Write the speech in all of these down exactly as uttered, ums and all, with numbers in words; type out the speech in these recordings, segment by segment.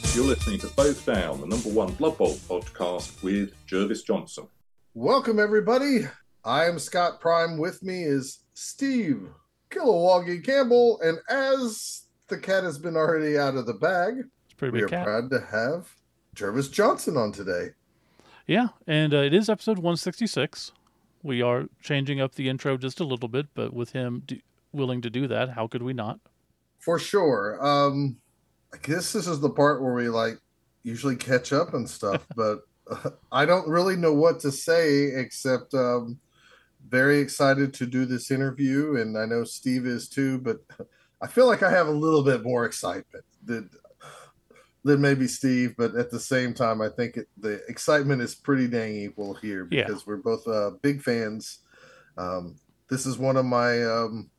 You're listening to Both Down, the number one Blood Bowl podcast with Jervis Johnson. Welcome, everybody. I am Scott Prime. With me is Steve Kilowoggy Campbell. And as the cat has been already out of the bag, it's pretty we big are cat. proud to have Jervis Johnson on today. Yeah, and uh, it is episode one sixty-six. We are changing up the intro just a little bit, but with him do- willing to do that, how could we not? For sure. Um, I guess this is the part where we like usually catch up and stuff, but uh, I don't really know what to say except um, very excited to do this interview, and I know Steve is too, but I feel like I have a little bit more excitement than, than maybe Steve, but at the same time, I think it, the excitement is pretty dang equal here because yeah. we're both uh, big fans. Um, this is one of my um,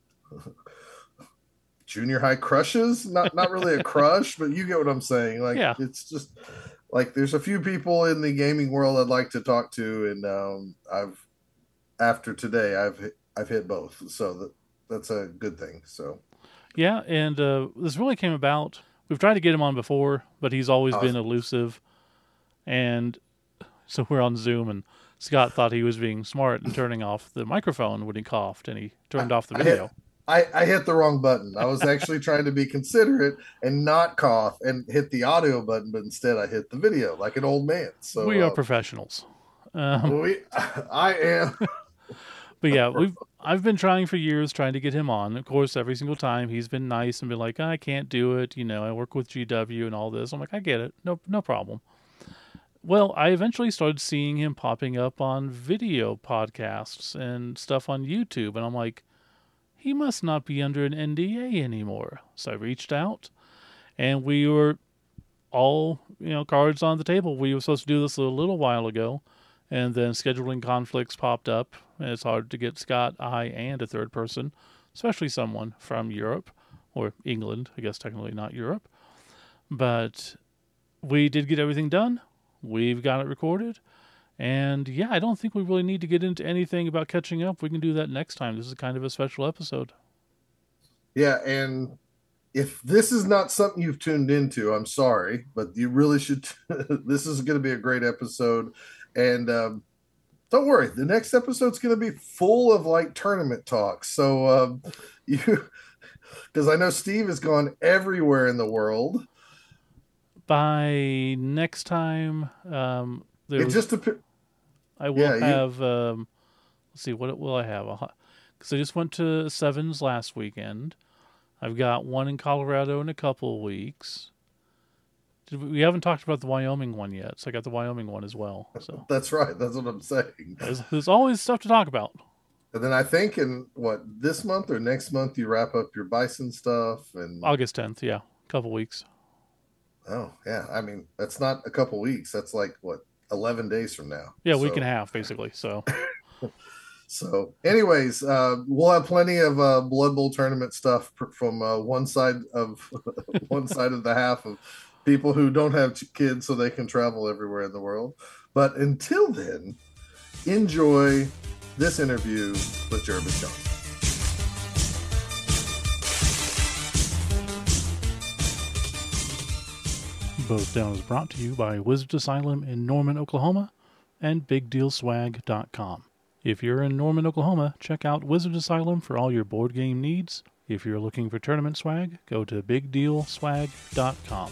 junior high crushes. Not not really a crush, but you get what I'm saying. Like, yeah. It's just like there's a few people in the gaming world I'd like to talk to, and um, I've after today I've hit, I've hit both, so that that's a good thing. So yeah, and uh, this really came about. We've tried to get him on before, but he's always awesome. been elusive. And so we're on Zoom, and Scott thought he was being smart and turning off the microphone when he coughed, and he turned I, off the video. I hit, I, I hit the wrong button. I was actually trying to be considerate and not cough and hit the audio button, but instead I hit the video like an old man. So we are uh, professionals. Um, we, I am. But yeah, we've I've been trying for years, trying to get him on. Of course, every single time he's been nice and been like, I can't do it. You know, I work with G W and all this. I'm like, I get it. No, no problem. Well, I eventually started seeing him popping up on video podcasts and stuff on YouTube. And I'm like, he must not be under an N D A anymore. So I reached out and we were all, you know, cards on the table. We were supposed to do this a little while ago. And then scheduling conflicts popped up. And it's hard to get Scott, I, and a third person, especially someone from Europe, or England, I guess technically not Europe. But we did get everything done. We've got it recorded. And yeah, I don't think we really need to get into anything about catching up. We can do that next time. This is kind of a special episode. Yeah, and if this is not something you've tuned into, I'm sorry, but you really should. This is going to be a great episode. And um, don't worry, the next episode's going to be full of like tournament talk. So um, you, because I know Steve has gone everywhere in the world. By next time, um, it was, just dep- I will yeah, have. Um, let's see, what will I have? Because I just went to Sevens last weekend. I've got one in Colorado in a couple of weeks. We haven't talked about the Wyoming one yet, so I got the Wyoming one as well. So that's right. That's what I'm saying. There's, there's always stuff to talk about. And then I think in what this month or next month you wrap up your Bison stuff and August tenth, yeah, a couple weeks. Oh yeah, I mean that's not a couple weeks. That's like what eleven days from now. Yeah, a so. week and a half basically. So. So, anyways, uh, we'll have plenty of uh, Blood Bowl tournament stuff from uh, one side of one side of the half of people who don't have kids, so they can travel everywhere in the world. But until then, enjoy this interview with Jervis Johnson. Both Down is brought to you by Wizard Asylum in Norman, Oklahoma, and big deal swag dot com. If you're in Norman, Oklahoma, check out Wizard Asylum for all your board game needs. If you're looking for tournament swag, go to big deal swag dot com.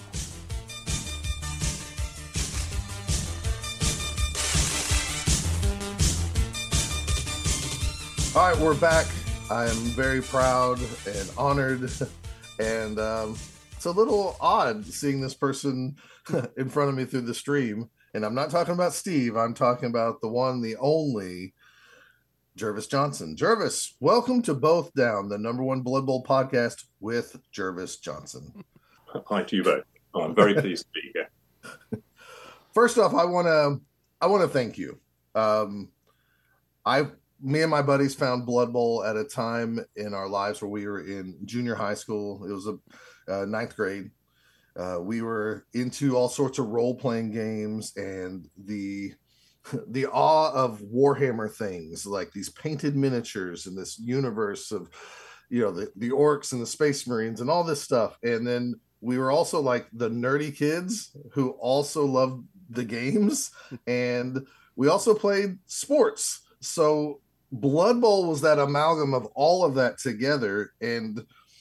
All right, we're back. I am very proud and honored, and um, it's a little odd seeing this person in front of me through the stream. And I'm not talking about Steve. I'm talking about the one, the only Jervis Johnson. Jervis, welcome to Both Down, the number one Blood Bowl podcast with Jervis Johnson. Hi to you both. I'm very pleased to be here. First off, I want to I want to thank you. Um, I, me and my buddies found Blood Bowl at a time in our lives where we were in junior high school. It was a uh, ninth grade. Uh, we were into all sorts of role-playing games, and the the awe of Warhammer things, like these painted miniatures in this universe of, you know, the, the orcs and the space marines and all this stuff. And then we were also like the nerdy kids who also loved the games, and we also played sports. So Blood Bowl was that amalgam of all of that together. And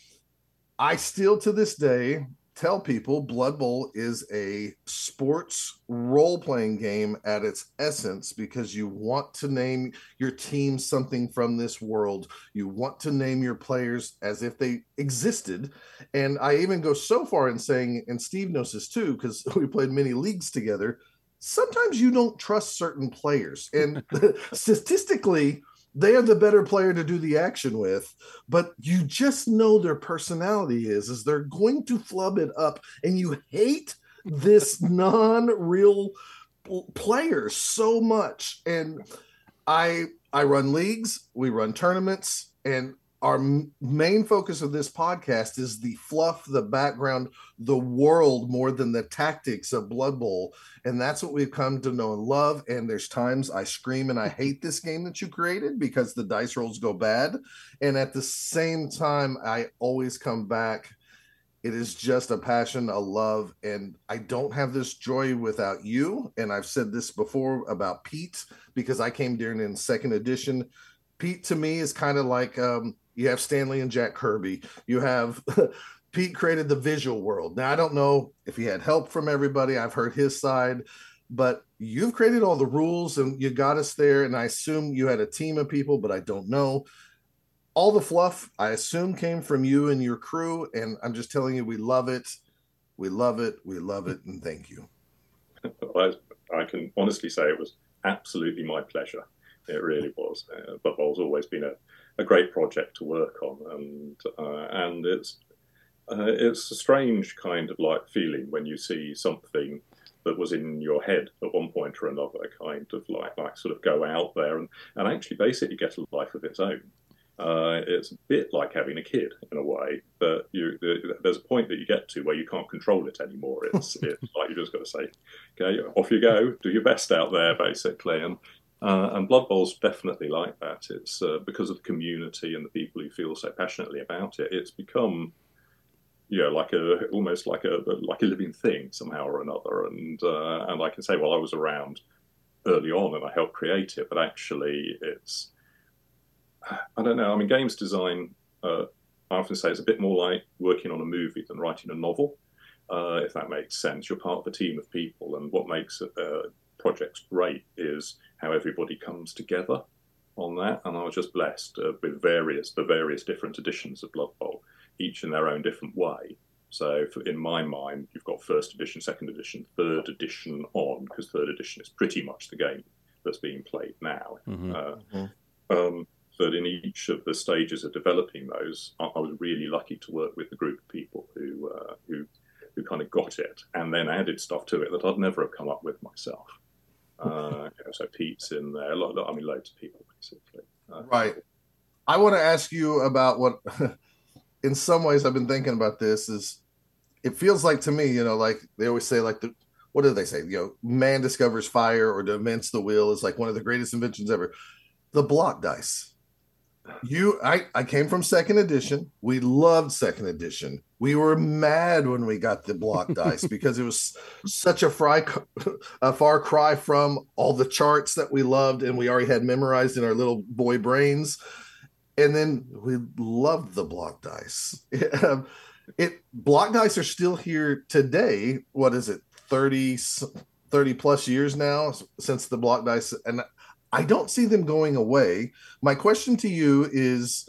I still to this day tell people Blood Bowl is a sports role-playing game at its essence, because you want to name your team something from this world. You want to name your players as if they existed. And I even go so far in saying, and Steve knows this too, because we played many leagues together, sometimes you don't trust certain players. And statistically, they are the better player to do the action with, but you just know their personality is, is they're going to flub it up, and you hate this non-real player so much. And I, I run leagues, we run tournaments, and our m- main focus of this podcast is the fluff, the background, the world, more than the tactics of Blood Bowl. And that's what we've come to know and love. And there's times I scream and I hate this game that you created because the dice rolls go bad. And at the same time, I always come back. It is just a passion, a love. And I don't have this joy without you. And I've said this before about Pete, because I came during in second edition. Pete to me is kind of like, um, you have Stanley and Jack Kirby. You have Pete created the visual world. Now, I don't know if he had help from everybody. I've heard his side, but you've created all the rules and you got us there. And I assume you had a team of people, but I don't know. All the fluff, I assume, came from you and your crew. And I'm just telling you, we love it. We love it. We love it. And thank you. I, I can honestly say it was absolutely my pleasure. It really was. Uh, Blood Bowl's always been a, a great project to work on, and uh, and it's uh, it's a strange kind of like feeling when you see something that was in your head at one point or another kind of like like sort of go out there and, and actually basically get a life of its own. Uh, it's a bit like having a kid in a way, but you, there's a point that you get to where you can't control it anymore. It's, it's like you just got to say, okay, off you go, do your best out there, basically. And Uh, and Blood Bowl's definitely like that. It's uh, because of the community and the people who feel so passionately about it. It's become, you know, like a almost like a like a living thing somehow or another. And uh, and I can say, well, I was around early on and I helped create it, but actually, it's I don't know. I mean, games design, uh, I often say, is a bit more like working on a movie than writing a novel, uh, if that makes sense. You're part of a team of people, and what makes uh, projects great is how everybody comes together on that. And I was just blessed uh, with various the various different editions of Blood Bowl, each in their own different way. So for, in my mind, you've got first edition, second edition, third edition on, because third edition is pretty much the game that's being played now. Mm-hmm. Uh, mm-hmm. Um, but in each of the stages of developing those, I, I was really lucky to work with a group of people who uh, who who kind of got it and then added stuff to it that I'd never have come up with myself. Uh, you know, so Pete's in there. A lot, I mean, loads of people, basically. Uh, right. I want to ask you about what, in some ways, I've been thinking about this. Is it feels like to me, you know, like they always say, like the what do they say? You know, man discovers fire or invents the wheel is like one of the greatest inventions ever. The block dice. You, I, I came from second edition. We loved second edition. We were mad when we got the block dice because it was such a, fry, a far cry from all the charts that we loved and we already had memorized in our little boy brains. And then we loved the block dice. It, it block dice are still here today. What is it? thirty, thirty plus years now since the block dice, and I don't see them going away. My question to you is,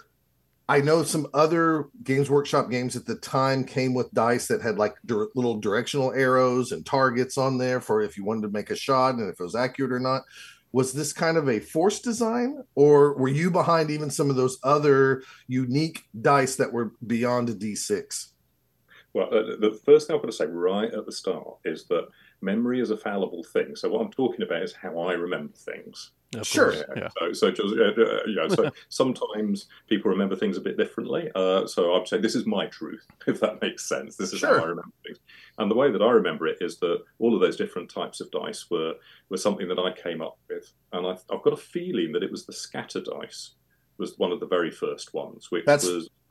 I know some other Games Workshop games at the time came with dice that had like dir- little directional arrows and targets on there for if you wanted to make a shot and if it was accurate or not. Was this kind of a forced design, or were you behind even some of those other unique dice that were beyond a D six? Well, uh, the first thing I've got to say right at the start is that memory is a fallible thing. So what I'm talking about is how I remember things. Of sure. Course, yeah. So, so just uh, you know, so sometimes people remember things a bit differently. Uh, so I'd say this is my truth, if that makes sense. This is sure. how I remember things. And the way that I remember it is that all of those different types of dice were were something that I came up with, and I've, I've got a feeling that it was the scatter dice was one of the very first ones, which That's, was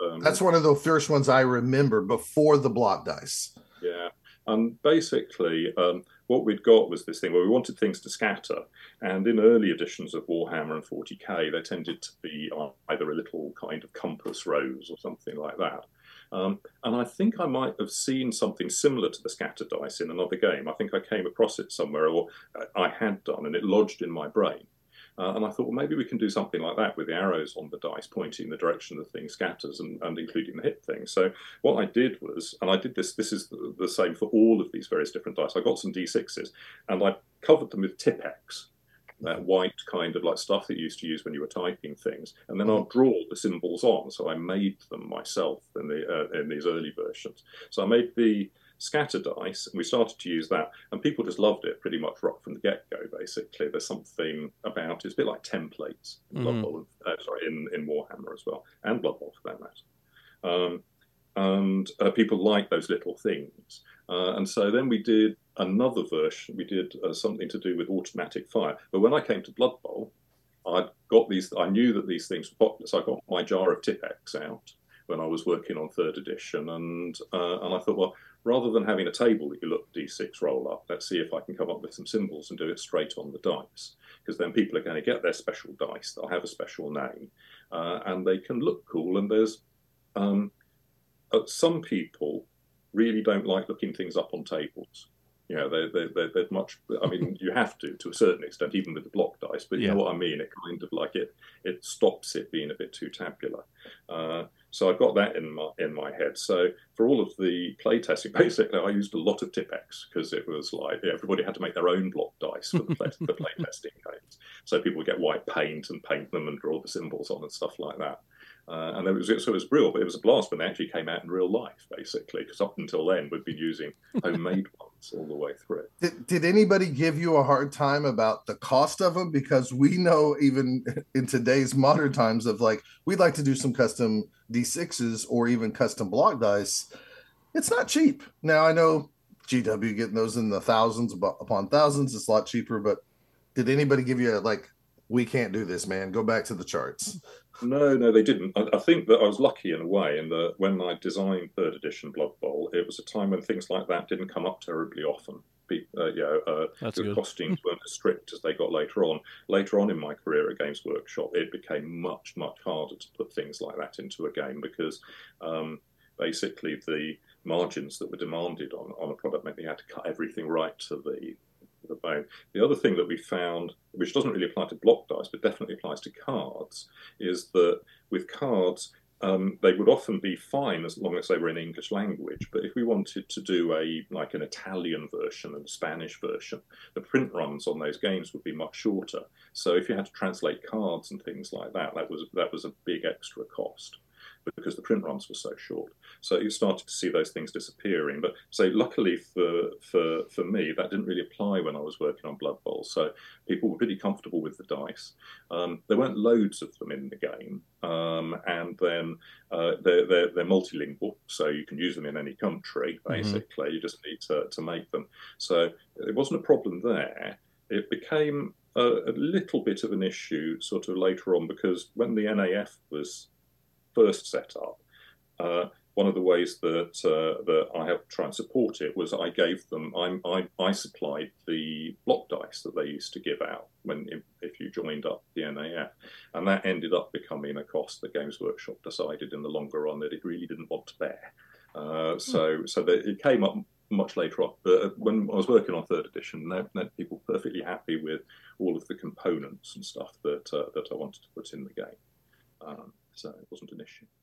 Um, That's one of the first ones I remember before the block dice. Yeah. And basically, um, what we'd got was this thing where we wanted things to scatter. And in early editions of Warhammer and forty K, there tended to be either a little kind of compass rose or something like that. Um, and I think I might have seen something similar to the scatter dice in another game. I think I came across it somewhere, or I had done, and it lodged in my brain. Uh, and I thought, well, maybe we can do something like that with the arrows on the dice pointing the direction the thing scatters and, and including the hit thing. So what I did was, and I did this, this is the, the same for all of these various different dice. I got some D sixes and I covered them with Tipp-Ex, that white kind of like stuff that you used to use when you were typing things. And then I'll draw the symbols on. So I made them myself in, the, uh, in these early versions. So I made the scatter dice, and we started to use that, and people just loved it pretty much right from the get-go. Basically, there's something about it. It's a bit like templates in mm-hmm. Blood Bowl, uh, sorry, in, in Warhammer as well, and Blood Bowl for that matter. Um, and uh, people like those little things. Uh, and so then we did another version. We did uh, something to do with automatic fire. But when I came to Blood Bowl, I got these. I knew that these things were popular, so I got my jar of Tipp-Ex out when I was working on third edition, and uh, and I thought, well, rather than having a table that you look D six roll up, let's see if I can come up with some symbols and do it straight on the dice, because then people are going to get their special dice. They'll have a special name, uh, and they can look cool. And there's um, uh, some people really don't like looking things up on tables. You know, they they they they're much. I mean, you have to to a certain extent, even with the block dice. But you yeah. know what I mean. It kind of like it it stops it being a bit too tabular. Uh, So I've got that in my in my head. So for all of the playtesting, basically, I used a lot of Tipp-Ex because it was like yeah, everybody had to make their own block dice for the, play, the playtesting games. So people would get white paint and paint them and draw the symbols on and stuff like that. Uh, and it was, so it was real, but it was a blast when they actually came out in real life, basically, because up until then, we'd been using homemade ones all the way through. Did, did anybody give you a hard time about the cost of them? Because we know even in today's modern times of like, we'd like to do some custom D sixes or even custom block dice. It's not cheap. Now, I know G W getting those in the thousands upon thousands, it's a lot cheaper, but did anybody give you a, like, we can't do this, man, go back to the charts? No, no, they didn't. I, I think that I was lucky in a way in that when I designed third edition Blood Bowl, it was a time when things like that didn't come up terribly often. Uh, you know, uh, the costings weren't as strict as they got later on. Later on in my career at Games Workshop, it became much, much harder to put things like that into a game because um, basically the margins that were demanded on, on a product meant you had to cut everything right to the the bone. The other thing that we found, which doesn't really apply to block dice, but definitely applies to cards, is that with cards, um, they would often be fine as long as they were in English language. But if we wanted to do a like an Italian version and a Spanish version, the print runs on those games would be much shorter. So if you had to translate cards and things like that, that was that was a big extra cost, because the print runs were so short. So you started to see those things disappearing. But so luckily for for for me, that didn't really apply when I was working on Blood Bowl. So people were pretty comfortable with the dice. Um, there weren't loads of them in the game. Um, and then uh, they're, they're, they're multilingual, so you can use them in any country, basically. Mm-hmm. You just need to, to make them. So it wasn't a problem there. It became a, a little bit of an issue sort of later on, because when the N A F was first set up, uh, one of the ways that uh, that I helped try and support it was I gave them, I, I, I supplied the block dice that they used to give out when if you joined up the N A F, and that ended up becoming a cost that Games Workshop decided in the longer run that it really didn't want to bear. Uh, so mm. so that it came up much later on. But when I was working on third edition, that meant people perfectly happy with all of the components and stuff that uh, that I wanted to put in the game. Um, so it wasn't an issue.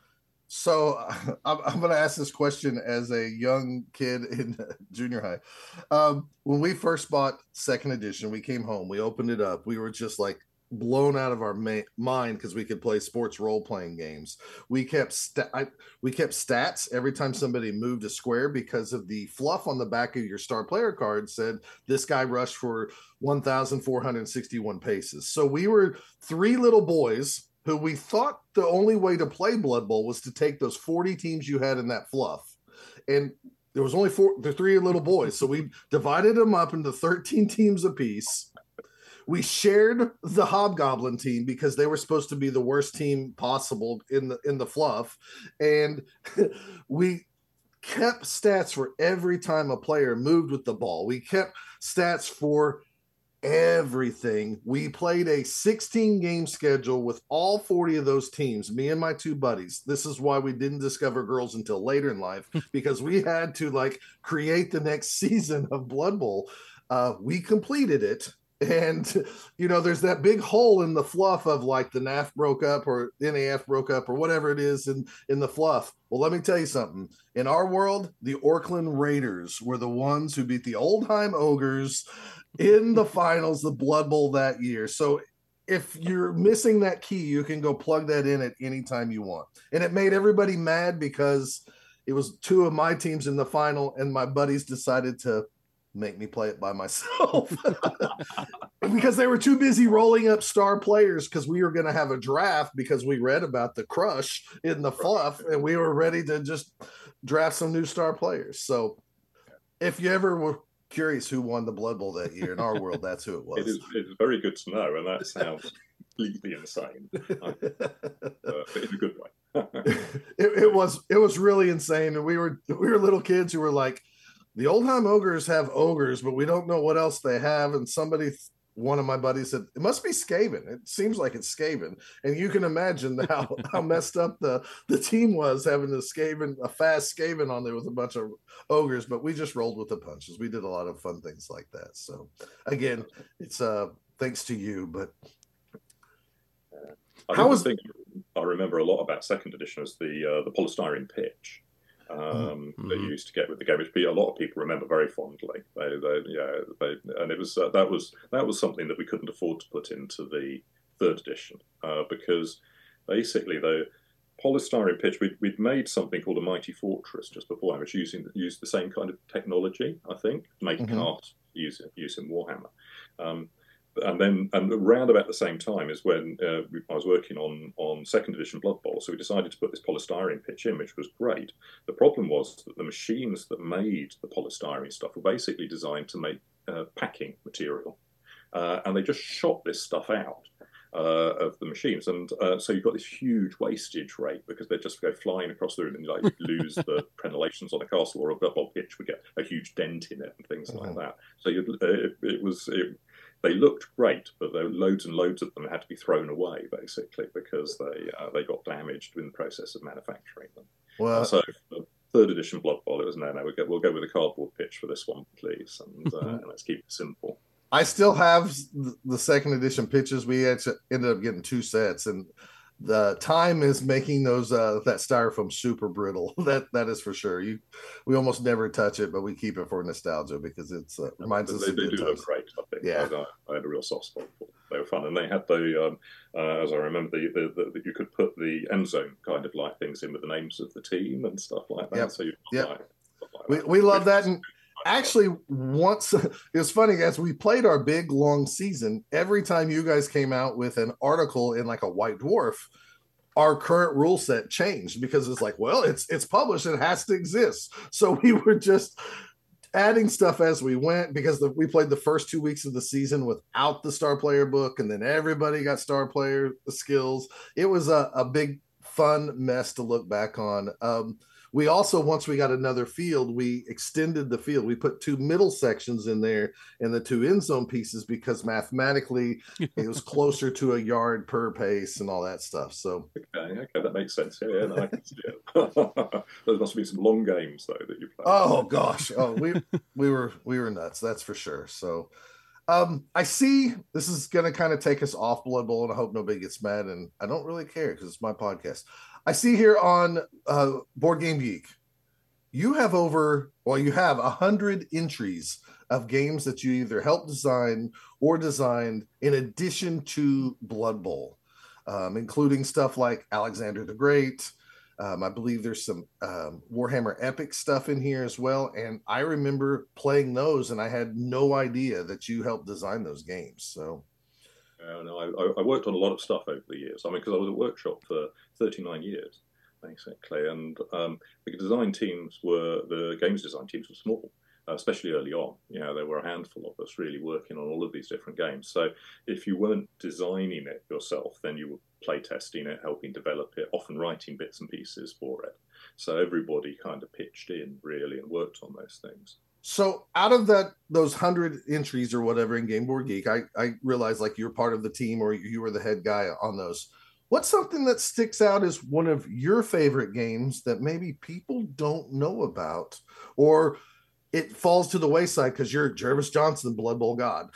So uh, I'm, I'm going to ask this question as a young kid in junior high. Um, when we first bought second edition, we came home, we opened it up. We were just like blown out of our ma- mind because we could play sports role-playing games. We kept sta- I, we kept stats every time somebody moved a square because of the fluff on the back of your star player card said this guy rushed for one thousand four hundred sixty-one paces. So we were three little boys who we thought the only way to play Blood Bowl was to take those forty teams you had in that fluff. And there was only four, the three little boys. So we divided them up into thirteen teams apiece. we shared the Hobgoblin team because they were supposed to be the worst team possible in the in the fluff, and we kept stats for every time a player moved with the ball. We kept stats for everything. We played a sixteen game schedule with all forty of those teams, me and my two buddies. This is why we didn't discover girls until later in life, because we had to like create the next season of Blood Bowl. Uh, we completed it. And, you know, there's that big hole in the fluff of like the N A F broke up or N A F broke up or whatever it is in, in the fluff. Well, let me tell you something. In our world, the Oakland Raiders were the ones who beat the Oldham Ogres in the finals, the Blood Bowl that year. So if you're missing that key, you can go plug that in at any time you want. And it made everybody mad because it was two of my teams in the final and my buddies decided to make me play it by myself because they were too busy rolling up star players because we were going to have a draft because we read about the crush in the fluff and we were ready to just draft some new star players. So if you ever were curious who won the Blood Bowl that year in our world, that's who it was. It is, it is very good to know, and that sounds completely insane, uh, but in a good way. it, it was it was really insane, and we were we were little kids who were like, the Oldham Ogres have ogres, but we don't know what else they have. And somebody, one of my buddies said, it must be Skaven. It seems like it's Skaven. And you can imagine how, how messed up the, the team was having a Skaven, a fast Skaven on there with a bunch of ogres. But we just rolled with the punches. We did a lot of fun things like that. So, again, it's uh, thanks to you. But I how was... thing I remember a lot about second edition is the, uh, the polystyrene pitch. Um, mm-hmm. That you used to get with the game, which a lot of people remember very fondly. They, they, yeah, they, and it was uh, that was that was something that we couldn't afford to put into the third edition uh, because basically the polystyrene pitch we'd, we'd made something called a Mighty Fortress just before, which using used the same kind of technology, I think, to make mm-hmm. carts using using Warhammer. Um, And then, and around about the same time is when uh, I was working on, on second edition Blood Bowl. So we decided to put this polystyrene pitch in, which was great. The problem was that the machines that made the polystyrene stuff were basically designed to make uh, packing material. Uh, and they just shot this stuff out uh, of the machines. And uh, so you've got this huge wastage rate because they just go flying across the room and like lose the crenellations on a castle, or a Blood Bowl pitch would get a huge dent in it and things mm-hmm. like that. So you'd, uh, it, it was... It, They looked great, but there were loads and loads of them had to be thrown away, basically, because they uh, they got damaged in the process of manufacturing them. Well, so for third edition Blood Bowl, it was no, no, we'll go, we'll go with a cardboard pitch for this one, please, and, uh, and let's keep it simple. I still have the second edition pitches. We actually ended up getting two sets, and the time is making those uh, that styrofoam super brittle. That that is for sure. You, we almost never touch it, but we keep it for nostalgia because it's uh, reminds they, us. They, of they good do times. look great. I think. Yeah, I, I had a real soft spot for them. They were fun, and they had the, um, uh, as I remember, the, the, the, the you could put the end zone kind of like things in with the names of the team and stuff like that. Yep. So you yep. like, like we that. we love that. And actually, once it was funny as we played our big long season. Every time you guys came out with an article in like a White Dwarf, our current rule set changed because it's like, well, it's it's published, it has to exist. So we were just adding stuff as we went because the, we played the first two weeks of the season without the star player book, and then everybody got star player skills. It was a, a big fun mess to look back on. Um, we also, once we got another field, we extended the field. We put two middle sections in there and the two end zone pieces because mathematically it was closer to a yard per pace and all that stuff. So okay, okay, that makes sense. Yeah, yeah, no, I can see it. There must be some long games though that you played. Oh gosh, oh we we were we were nuts. That's for sure. So. Um, I see this is going to kind of take us off Blood Bowl, and I hope nobody gets mad, and I don't really care because it's my podcast. I see here on uh, Board Game Geek, you have over, well, you have a hundred entries of games that you either helped design or designed in addition to Blood Bowl, um, including stuff like Alexander the Great. Um, I believe there's some um, Warhammer Epic stuff in here as well. And I remember playing those, and I had no idea that you helped design those games. So, uh, no, I, I worked on a lot of stuff over the years. I mean, because I was at Workshop for thirty-nine years, basically. And um, the design teams were, the games design teams were small. especially early on. You know, there were a handful of us really working on all of these different games. So if you weren't designing it yourself, then you were play testing it, helping develop it, often writing bits and pieces for it. So everybody kind of pitched in really and worked on those things. So out of that, those hundred entries or whatever in Game Board Geek, I, I realized like you're part of the team or you were the head guy on those. What's something that sticks out as one of your favorite games that maybe people don't know about, or it falls to the wayside because you're Jervis Johnson, Blood Bowl God?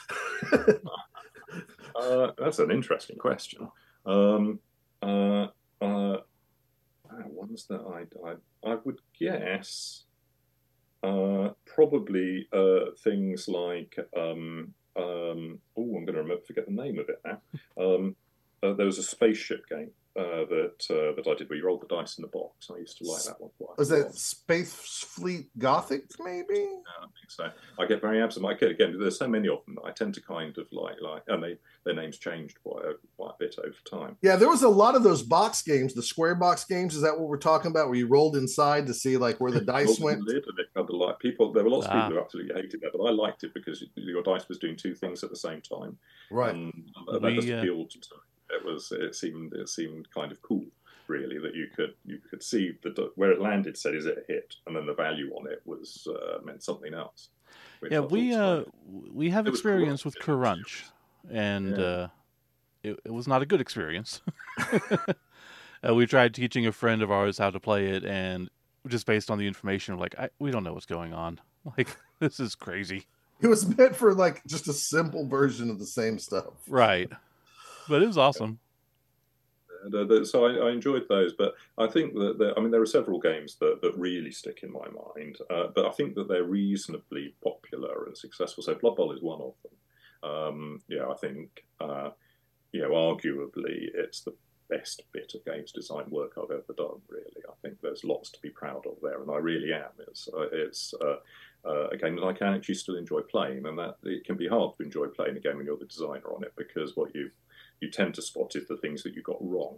uh, that's an interesting question. Um, uh, uh, ones that I, I, I would guess uh, probably uh, things like, um, um, oh, I'm going to remember, forget the name of it now. Um, uh, there was a spaceship game uh, that uh, that I did where you roll the dice in the box. I used to like that one quite. Was that Space Fleet Gothic, maybe? Yeah, I think so. I get very absent. I get again. There's so many of them that I tend to kind of like like, and they their names changed quite a, quite a bit over time. Yeah, there was a lot of those box games, the square box games. Is that what we're talking about? Where you rolled inside to see like where the dice went? Lid and it kind of like people. There were lots ah. of people who absolutely hated that, but I liked it because your dice was doing two things at the same time. Right. And that we, just appealed uh... to me. It was. It seemed. It seemed kind of cool, really, that you could you could see the where it landed said, "Is it a hit?" and then the value on it was uh, meant something else. Yeah, we uh, we have it experience with Crunch, and yeah. uh, it, it was not a good experience. uh, we tried teaching a friend of ours how to play it, and just based on the information, like I, we don't know what's going on. Like this is crazy. It was meant for like just a simple version of the same stuff, right? But it was awesome. And, uh, so I, I enjoyed those, but I think that there, I mean there are several games that, that really stick in my mind, uh, but I think that they're reasonably popular and successful. So Blood Bowl is one of them. Um, yeah, I think uh, you know arguably it's the best bit of games design work I've ever done. Really, I think there's lots to be proud of there, and I really am. It's uh, it's uh, uh, a game that I can actually still enjoy playing, and that it can be hard to enjoy playing a game when you're the designer on it because what you you tend to spot is the things that you got wrong.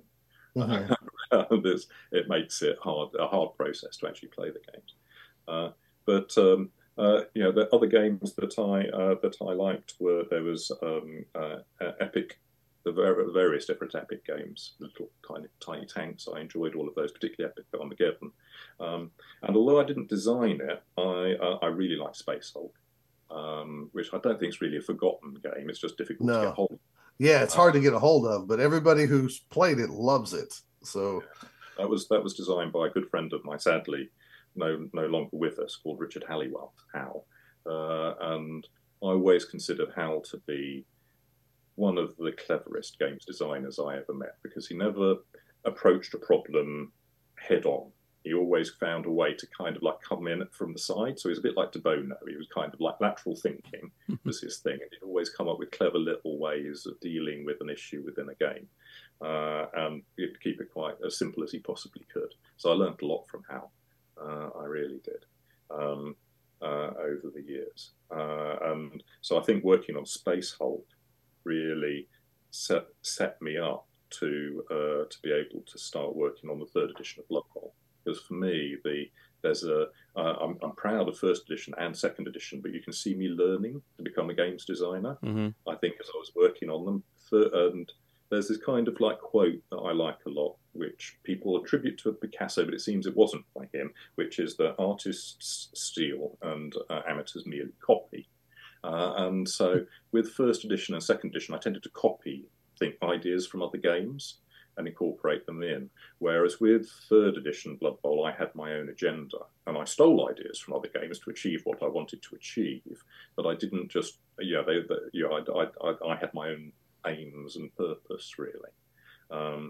Mm-hmm. This, it makes it hard a hard process to actually play the games. Uh, but um, uh, you know, the other games that I uh, that I liked were there was um, uh, Epic, the various different Epic games, little tiny tiny tanks. I enjoyed all of those, particularly Epic Armageddon. Um, and although I didn't design it, I uh, I really liked Space Hulk, um, which I don't think is really a forgotten game. It's just difficult no. to get hold of. Yeah, it's hard to get a hold of, but everybody who's played it loves it. So yeah. that was that was designed by a good friend of mine, sadly no no longer with us, called Richard Halliwell, Hal. Uh, and I always considered Hal to be one of the cleverest games designers I ever met because he never approached a problem head on. He always found a way to kind of like come in from the side. So he was a bit like De Bono. He was kind of like lateral thinking was his thing. And he'd always come up with clever little ways of dealing with an issue within a game. Uh, and he'd keep it quite as simple as he possibly could. So I learned a lot from Hal. Uh, I really did um, uh, over the years. Uh, and so I think working on Space Hulk really set, set me up to uh, to be able to start working on the third edition of Blood Bowl. Because for me, the there's a uh, I'm, I'm proud of first edition and second edition, but you can see me learning to become a games designer. Mm-hmm. I think as I was working on them, and there's this kind of like quote that I like a lot, which people attribute to Picasso, but it seems it wasn't by him, which is that artists steal and uh, amateurs merely copy. Uh, and so with first edition and second edition, I tended to copy think ideas from other games and incorporate them in. Whereas with third edition Blood Bowl, I had my own agenda, and I stole ideas from other games to achieve what I wanted to achieve. But I didn't just, yeah, they, they, you know, I, I, I had my own aims and purpose really. Um,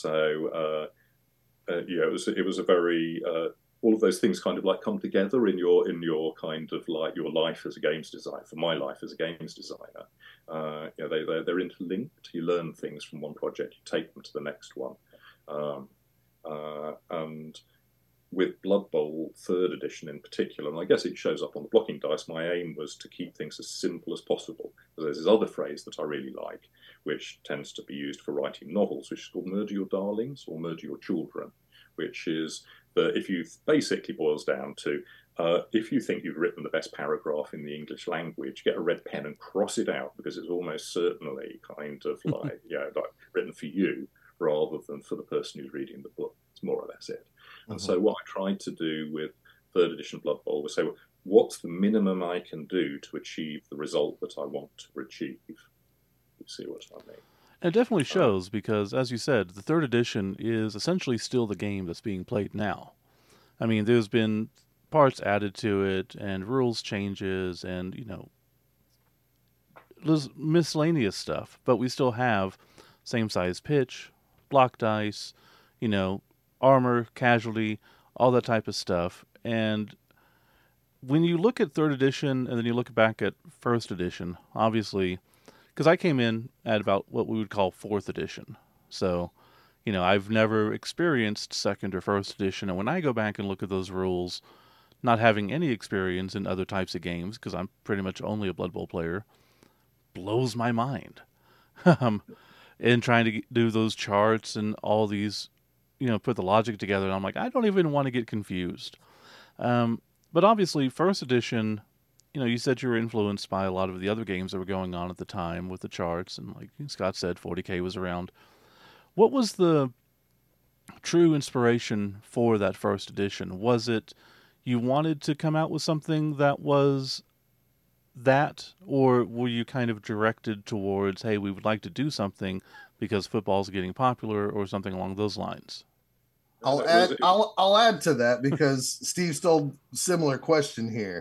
so, uh, uh, yeah, it was it was a very uh, all of those things kind of like come together in your in your kind of like your life as a games designer. For my life as a games designer. Uh, you know, they, they're, they're interlinked. You learn things from one project, you take them to the next one. Um, uh, and with Blood Bowl third edition in particular, and I guess it shows up on the blocking dice, my aim was to keep things as simple as possible. There's this other phrase that I really like, which tends to be used for writing novels, which is called murder your darlings or murder your children, which is that if you basically boils down to uh, if you think you've written the best paragraph in the English language, get a red pen and cross it out, because it's almost certainly kind of like, yeah, like written for you rather than for the person who's reading the book. It's more or less it. Mm-hmm. And so what I tried to do with third edition Blood Bowl was say, well, what's the minimum I can do to achieve the result that I want to achieve? You see what I mean? It definitely shows, because, as you said, the third edition is essentially still the game that's being played now. I mean, there's been parts added to it, and rules changes, and, you know, there's miscellaneous stuff, but we still have same-size pitch, block dice, you know, armor, casualty, all that type of stuff. And when you look at third edition, and then you look back at first edition, obviously, because I came in at about what we would call fourth edition. So, you know, I've never experienced second or first edition. And when I go back and look at those rules, not having any experience in other types of games, because I'm pretty much only a Blood Bowl player, blows my mind. um, and trying to do those charts and all these, you know, put the logic together. And I'm like, I don't even want to get confused. Um, but obviously, first edition, you know, you said you were influenced by a lot of the other games that were going on at the time with the charts, and like Scott said, forty K was around. What was the true inspiration for that first edition? Was it you wanted to come out with something that was that, or were you kind of directed towards, hey, we would like to do something because football's getting popular, or something along those lines? I'll add I'll I'll add to that, because Steve stole similar question here.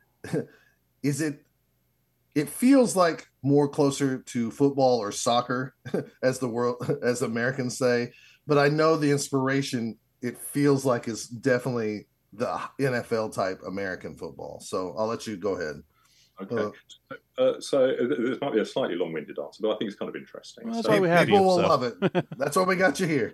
Is it it feels like more closer to football or soccer, as the world as Americans say, but I know the inspiration, it feels like, is definitely the N F L type American football. So I'll let you go ahead. Okay. Uh, uh, so this might be a slightly long-winded answer, but I think it's kind of interesting. Well, that's so, why we have people you, will so. love it. That's why we got you here.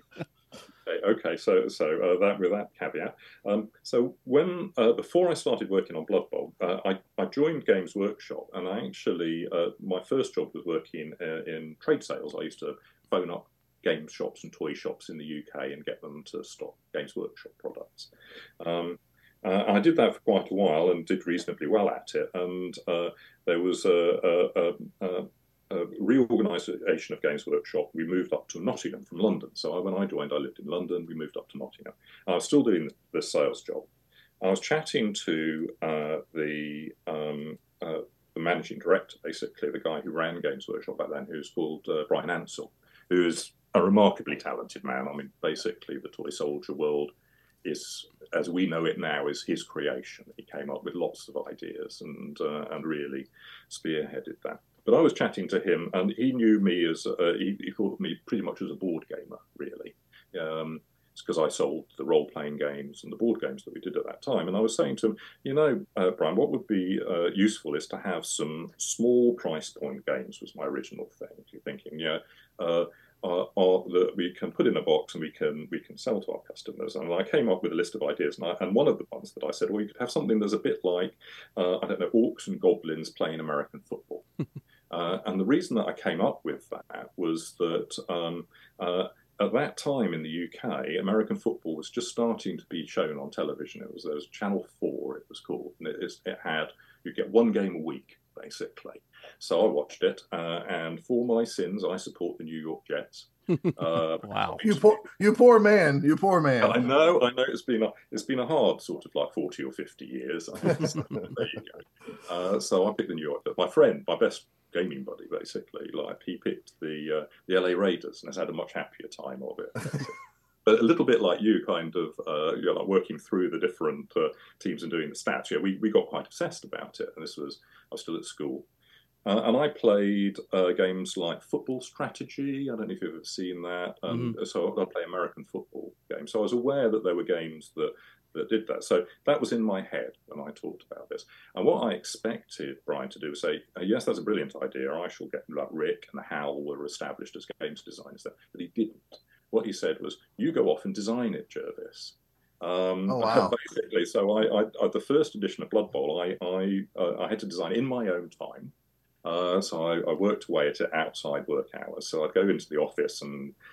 Okay, so so uh, that with that caveat. Um, so when uh, before I started working on Blood Bowl, uh, I, I joined Games Workshop, and I actually uh, my first job was working uh, in trade sales. I used to phone up game shops and toy shops in the U K and get them to stock Games Workshop products. Um, uh, I did that for quite a while and did reasonably well at it. And uh, there was a, a, a, a Uh, reorganisation of Games Workshop. We moved up to Nottingham from London. So I, when I joined, I lived in London. We moved up to Nottingham. I was still doing the sales job. I was chatting to uh, the um, uh, the managing director, basically the guy who ran Games Workshop back then, who's called uh, Brian Ansell, who is a remarkably talented man. I mean, basically, the toy soldier world is, as we know it now, is his creation. He came up with lots of ideas and uh, and really spearheaded that. But I was chatting to him, and he knew me as a, he, he thought of me pretty much as a board gamer, really. Um, it's because I sold the role-playing games and the board games that we did at that time. And I was saying to him, you know, uh, Brian, what would be uh, useful is to have some small price point games. Was my original thing. You're thinking, yeah, uh, uh, uh, that we can put in a box and we can we can sell to our customers. And I came up with a list of ideas, and, I, and one of the ones that I said, well, you could have something that's a bit like, uh, I don't know, orcs and goblins playing American football. Uh, and the reason that I came up with that was that um, uh, at that time in the U K, American football was just starting to be shown on television. It was there was Channel four, it was called, and it, it had you get one game a week basically. So I watched it, uh, and for my sins, I support the New York Jets. Uh, wow, you poor, you poor man, you poor man. I know, I know. It's been a, it's been a hard sort of like forty or fifty years. So there you go. Uh, so I picked the New York. My friend, my best gaming buddy, basically, like he picked the uh, the L A Raiders and has had a much happier time of it. But a little bit like you, kind of, uh, you know, like working through the different uh, teams and doing the stats. Yeah, we we got quite obsessed about it, and this was I was still at school. Uh, and I played uh, games like Football Strategy. I don't know if you've ever seen that. Um, mm-hmm. So I play American football games. So I was aware that there were games that, that did that. So that was in my head when I talked about this. And what I expected Brian to do was say, yes, that's a brilliant idea. I shall get like Rick and Hal were established as games designers there. But he didn't. What he said was, you go off and design it, Jervis. Um, oh, wow. Basically, so I, I, I, the first edition of Blood Bowl, I, I, uh, I had to design in my own time. Uh, so I, I worked away at it outside work hours. So I'd go into the office and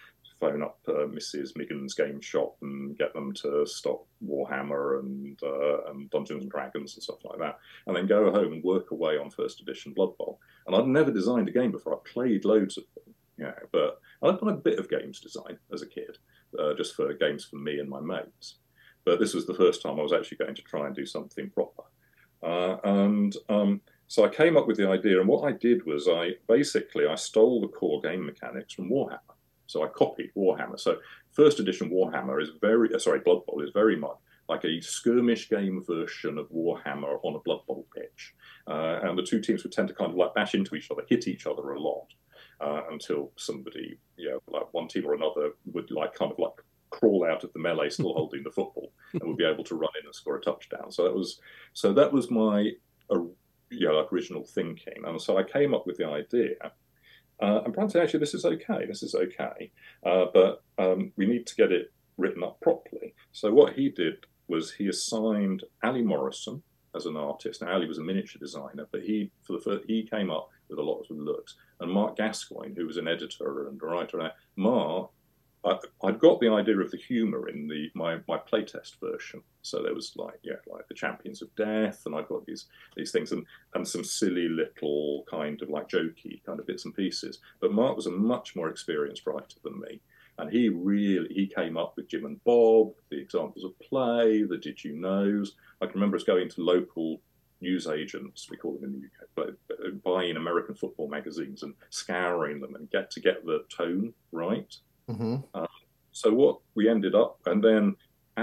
phone up uh, Missus Miggin's game shop and get them to stop Warhammer and uh, and Dungeons and Dragons and stuff like that, and then go home and work away on first edition Blood Bowl. And I'd never designed a game before. I played loads of them, you know, but I'd done a bit of games design as a kid, uh, just for games for me and my mates. But this was the first time I was actually going to try and do something proper. Uh, and um, so I came up with the idea, and what I did was I basically I stole the core game mechanics from Warhammer. So I copied Warhammer. So first edition Warhammer is very, uh, sorry, Blood Bowl is very much like a skirmish game version of Warhammer on a Blood Bowl pitch. Uh, and the two teams would tend to kind of like bash into each other, hit each other a lot, uh, until somebody, you know, like one team or another would like kind of like crawl out of the melee still holding the football and would be able to run in and score a touchdown. So that was, so that was my, uh, you know, like original thinking. And so I came up with the idea. Uh, and Brian said, actually, this is okay, this is okay, uh, but um, we need to get it written up properly. So what he did was he assigned Ali Morrison as an artist. Now, Ali was a miniature designer, but he for the first, he came up with a lot of looks. And Mark Gascoigne, who was an editor and a writer, and Mark, I, I'd got the idea of the humour in the my, my playtest version. So there was like, yeah, like the Champions of Death, and I got these these things, and, and some silly little kind of like jokey kind of bits and pieces. But Mark was a much more experienced writer than me. And he really, he came up with Jim and Bob, the examples of play, the did you knows. I can remember us going to local news agents, we call them in the U K, but buying American football magazines and scouring them and get to get the tone right. Mm-hmm. Um, so what we ended up, and then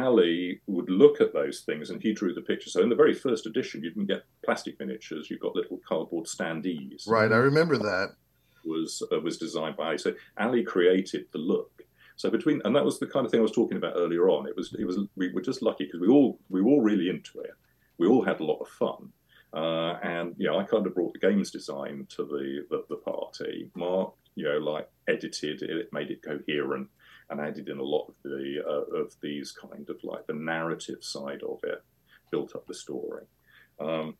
Ali would look at those things and he drew the pictures. So in the very first edition, you didn't get plastic miniatures, you got little cardboard standees. Right, I remember that. Was uh, was designed by Ali. So Ali created the look. So between, and that was the kind of thing I was talking about earlier on. It was, it was, we were just lucky because we all, we were all really into it. We all had a lot of fun, uh, and you know, I kind of brought the games design to the, the the party. Mark, you know, like edited it, made it coherent, and added in a lot of the uh, of these kind of like the narrative side of it, built up the story. Um,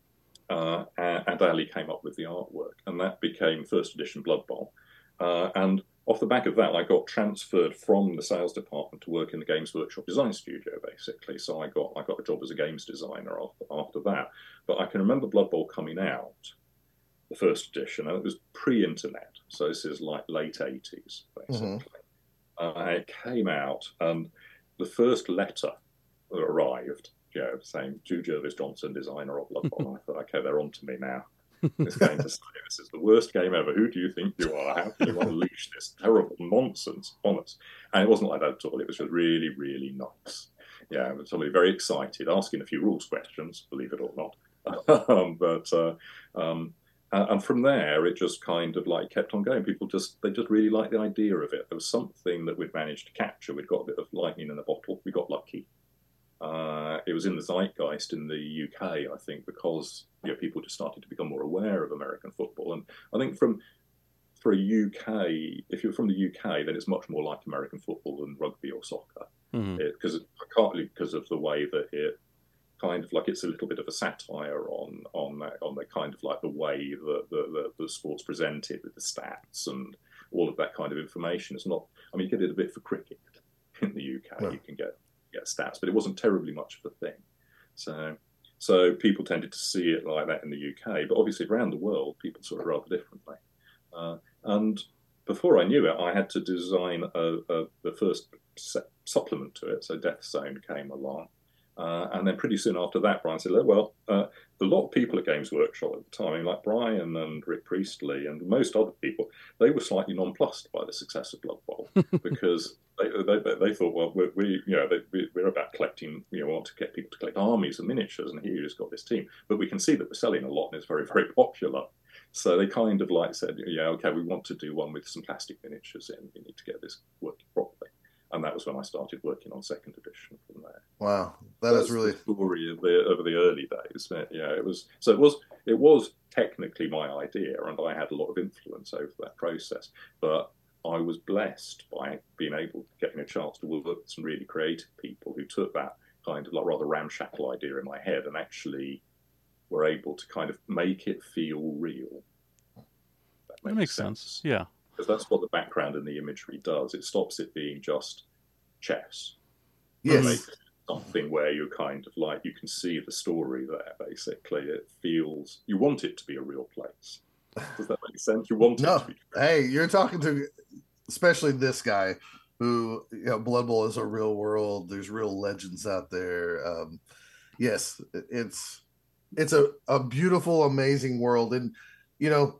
uh, and, and Ali came up with the artwork, and that became first edition Blood Bowl, uh, and off the back of that, I got transferred from the sales department to work in the Games Workshop design studio, basically. So I got I got a job as a games designer after, after that. But I can remember Blood Bowl coming out, the first edition, and it was pre-internet. So this is like late eighties, basically. Mm-hmm. Uh, it came out, and the first letter arrived, you know, saying, to Jervis Johnson, designer of Blood Bowl. I thought, okay, they're on to me now. It's going to say, this is the worst game ever. Who do you think you are? How can you unleash this terrible nonsense on us? And it wasn't like that at all. It was just really, really nice. Yeah, somebody very excited, asking a few rules questions, believe it or not. um, but uh, um, and from there, it just kind of like kept on going. People just, they just really liked the idea of it. There was something that we'd managed to capture. We'd got a bit of lightning in a bottle. We got lucky. Uh, it was in the zeitgeist in the U K, I think, because you know, people just started to become more aware of American football. And I think from for a U K, if you're from the U K, then it's much more like American football than rugby or soccer, because mm-hmm. partly because of the way that it kind of like it's a little bit of a satire on on that, on the kind of like the way that the, the, the sport's presented with the stats and all of that kind of information. It's not. I mean, you get it a bit for cricket in the U K. No. You can get. get stats, but it wasn't terribly much of a thing. So so people tended to see it like that in the U K, but obviously around the world, people saw it rather differently. Uh, and before I knew it, I had to design a, a, the first set, supplement to it, so Death Zone came along. Uh, and then pretty soon after that, Brian said, well, uh, a lot of people at Games Workshop at the time, like Brian and Rick Priestley and most other people, they were slightly nonplussed by the success of Blood Bowl because they, they, they thought, well, we're, we, you know, they, we're about collecting, you know, we want to get people to collect armies and miniatures, and here you just got this team. But we can see that we're selling a lot and it's very, very popular. So they kind of like said, yeah, okay, we want to do one with some plastic miniatures in. We need to get this working properly. And that was when I started working on second edition from there. Wow, that That's is really the story of the of the early days. Yeah, it was so it was it was technically my idea, and I had a lot of influence over that process. But I was blessed by being able to getting a chance to work with some really creative people who took that kind of like rather ramshackle idea in my head and actually were able to kind of make it feel real. That makes, that makes sense. sense. Yeah. because that's what the background and the imagery does. It stops it being just chess. Yes. Make something where you're kind of like, you can see the story there, basically. It feels, you want it to be a real place. Does that make sense? You want no. it to be true. Hey, you're talking to, especially this guy who, you know, Blood Bowl is a real world. There's real legends out there. Um, yes, it's it's a, a beautiful, amazing world. And, you know,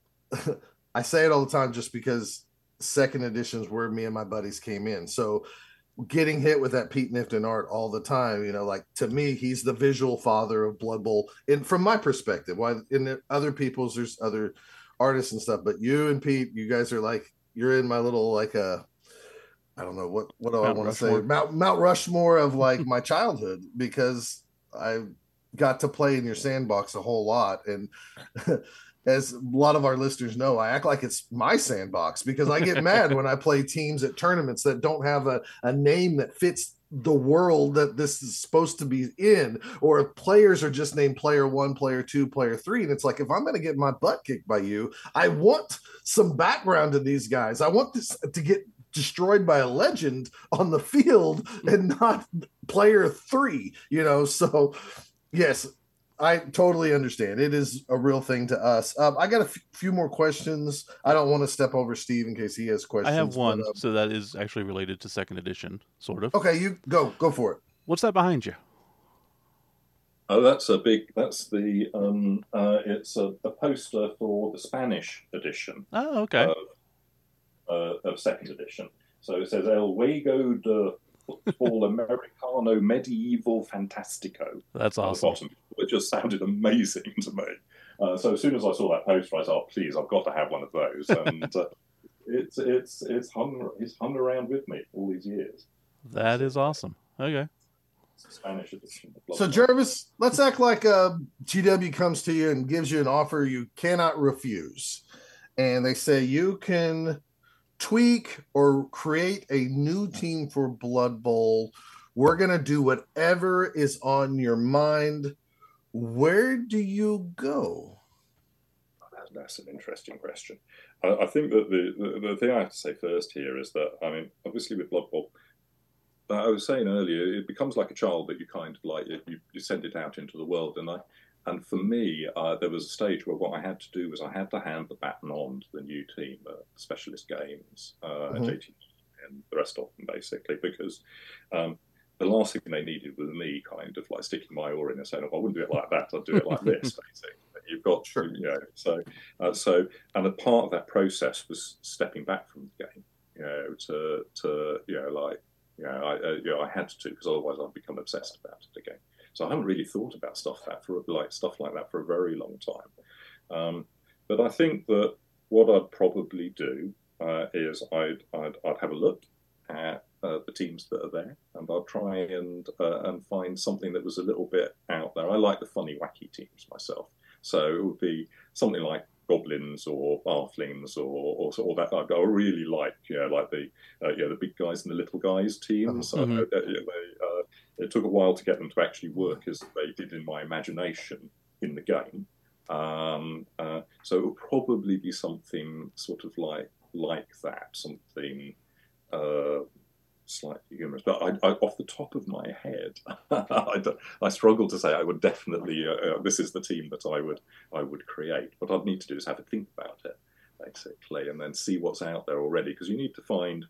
I say it all the time just because second editions where me and my buddies came in. So getting hit with that Pete Nifton art all the time, you know, like to me, he's the visual father of Blood Bowl. And from my perspective, why in other people's, there's other artists and stuff, but you and Pete, you guys are like, you're in my little, like a, I don't know what, what do Mount I want to say? Mount, Mount Rushmore of like my childhood, because I got to play in your sandbox a whole lot. And as a lot of our listeners know, I act like it's my sandbox because I get mad when I play teams at tournaments that don't have a, a name that fits the world that this is supposed to be in, or if players are just named player one, player two, player three. And it's like, if I'm going to get my butt kicked by you, I want some background to these guys. I want this to get destroyed by a legend on the field and not player three, you know? So yes, I totally understand. It is a real thing to us. Um, I got a f- few more questions. I don't want to step over Steve in case he has questions. I have one, but, um, so that is actually related to second edition, sort of. Okay, you go. Go for it. What's that behind you? Oh, that's a big. That's the. Um, uh, it's a, a poster for the Spanish edition. Oh, okay. Of, uh, of second edition. So it says El Juego de Football Americano Medieval Fantastico. That's awesome. Bottom. It just sounded amazing to me. Uh, so as soon as I saw that poster, I said, "Oh, please, I've got to have one of those." And uh, it's it's it's hung it's hung around with me all these years. That is awesome. Okay. Spanish edition. So Jervis, let's act like uh, G W comes to you and gives you an offer you cannot refuse, and they say you can tweak or create a new team for Blood Bowl. We're going to do whatever is on your mind. Where do you go? That's an interesting question. I, I think that the, the, the thing I have to say first here is that, I mean, obviously with Blood Bowl, I was saying earlier, it becomes like a child that you kind of like, you, you send it out into the world. And I, and for me, uh, there was a stage where what I had to do was I had to hand the baton on to the new team, uh, Specialist Games, uh, mm-hmm. J T and the rest of them, basically, because um, the last thing they needed was me kind of like sticking my oar in and saying, oh, I wouldn't do it like that, I'd do it like this, basically. You've got, sure. you know, so, uh, so, and a part of that process was stepping back from the game, you know, to, to you know, like, you know, I, uh, you know, I had to, because otherwise I'd become obsessed about it again. So I haven't really thought about stuff that for like stuff like that for a very long time. Um, but I think that what I'd probably do uh, is I'd, I'd I'd have a look at uh, the teams that are there, and I'd try and uh, and find something that was a little bit out there. I like the funny, wacky teams myself, so it would be something like goblins or halflings or, or or that. I really like, you know, like the uh, you know, the big guys and the little guys teams. Mm-hmm. Uh, they, uh, it took a while to get them to actually work as they did in my imagination in the game. Um, uh, so it would probably be something sort of like like that, something uh, slightly humorous. But I, I, off the top of my head, I, I struggle to say I would definitely. Uh, uh, this is the team that I would I would create. What I'd need to do is have a think about it, basically, and then see what's out there already. Because you need to find.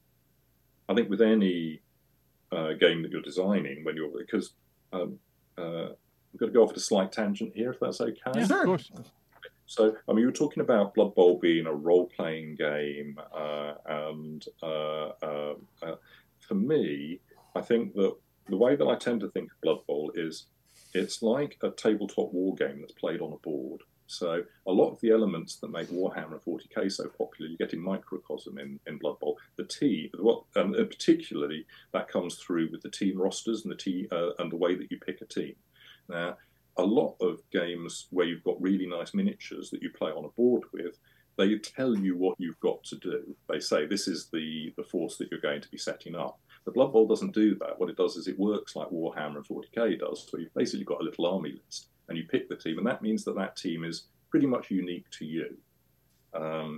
I think with any uh, game that you're designing, when you're because um, uh, I'm going to go off at a slight tangent here, if that's okay. Yeah, of course. So, I mean, you were talking about Blood Bowl being a role-playing game, uh, and uh, uh, uh, for me, I think that the way that I tend to think of Blood Bowl is it's like a tabletop war game that's played on a board. So a lot of the elements that make Warhammer forty K so popular, you get in microcosm in, in Blood Bowl. The team, what, and particularly that comes through with the team rosters and the team uh, and the way that you pick a team. Now, a lot of games where you've got really nice miniatures that you play on a board with, they tell you what you've got to do. They say this is the, the force that you're going to be setting up. The Blood Bowl doesn't do that. What it does is it works like Warhammer forty K does. So you've basically got a little army list and you pick the team, and that means that that team is pretty much unique to you. Um,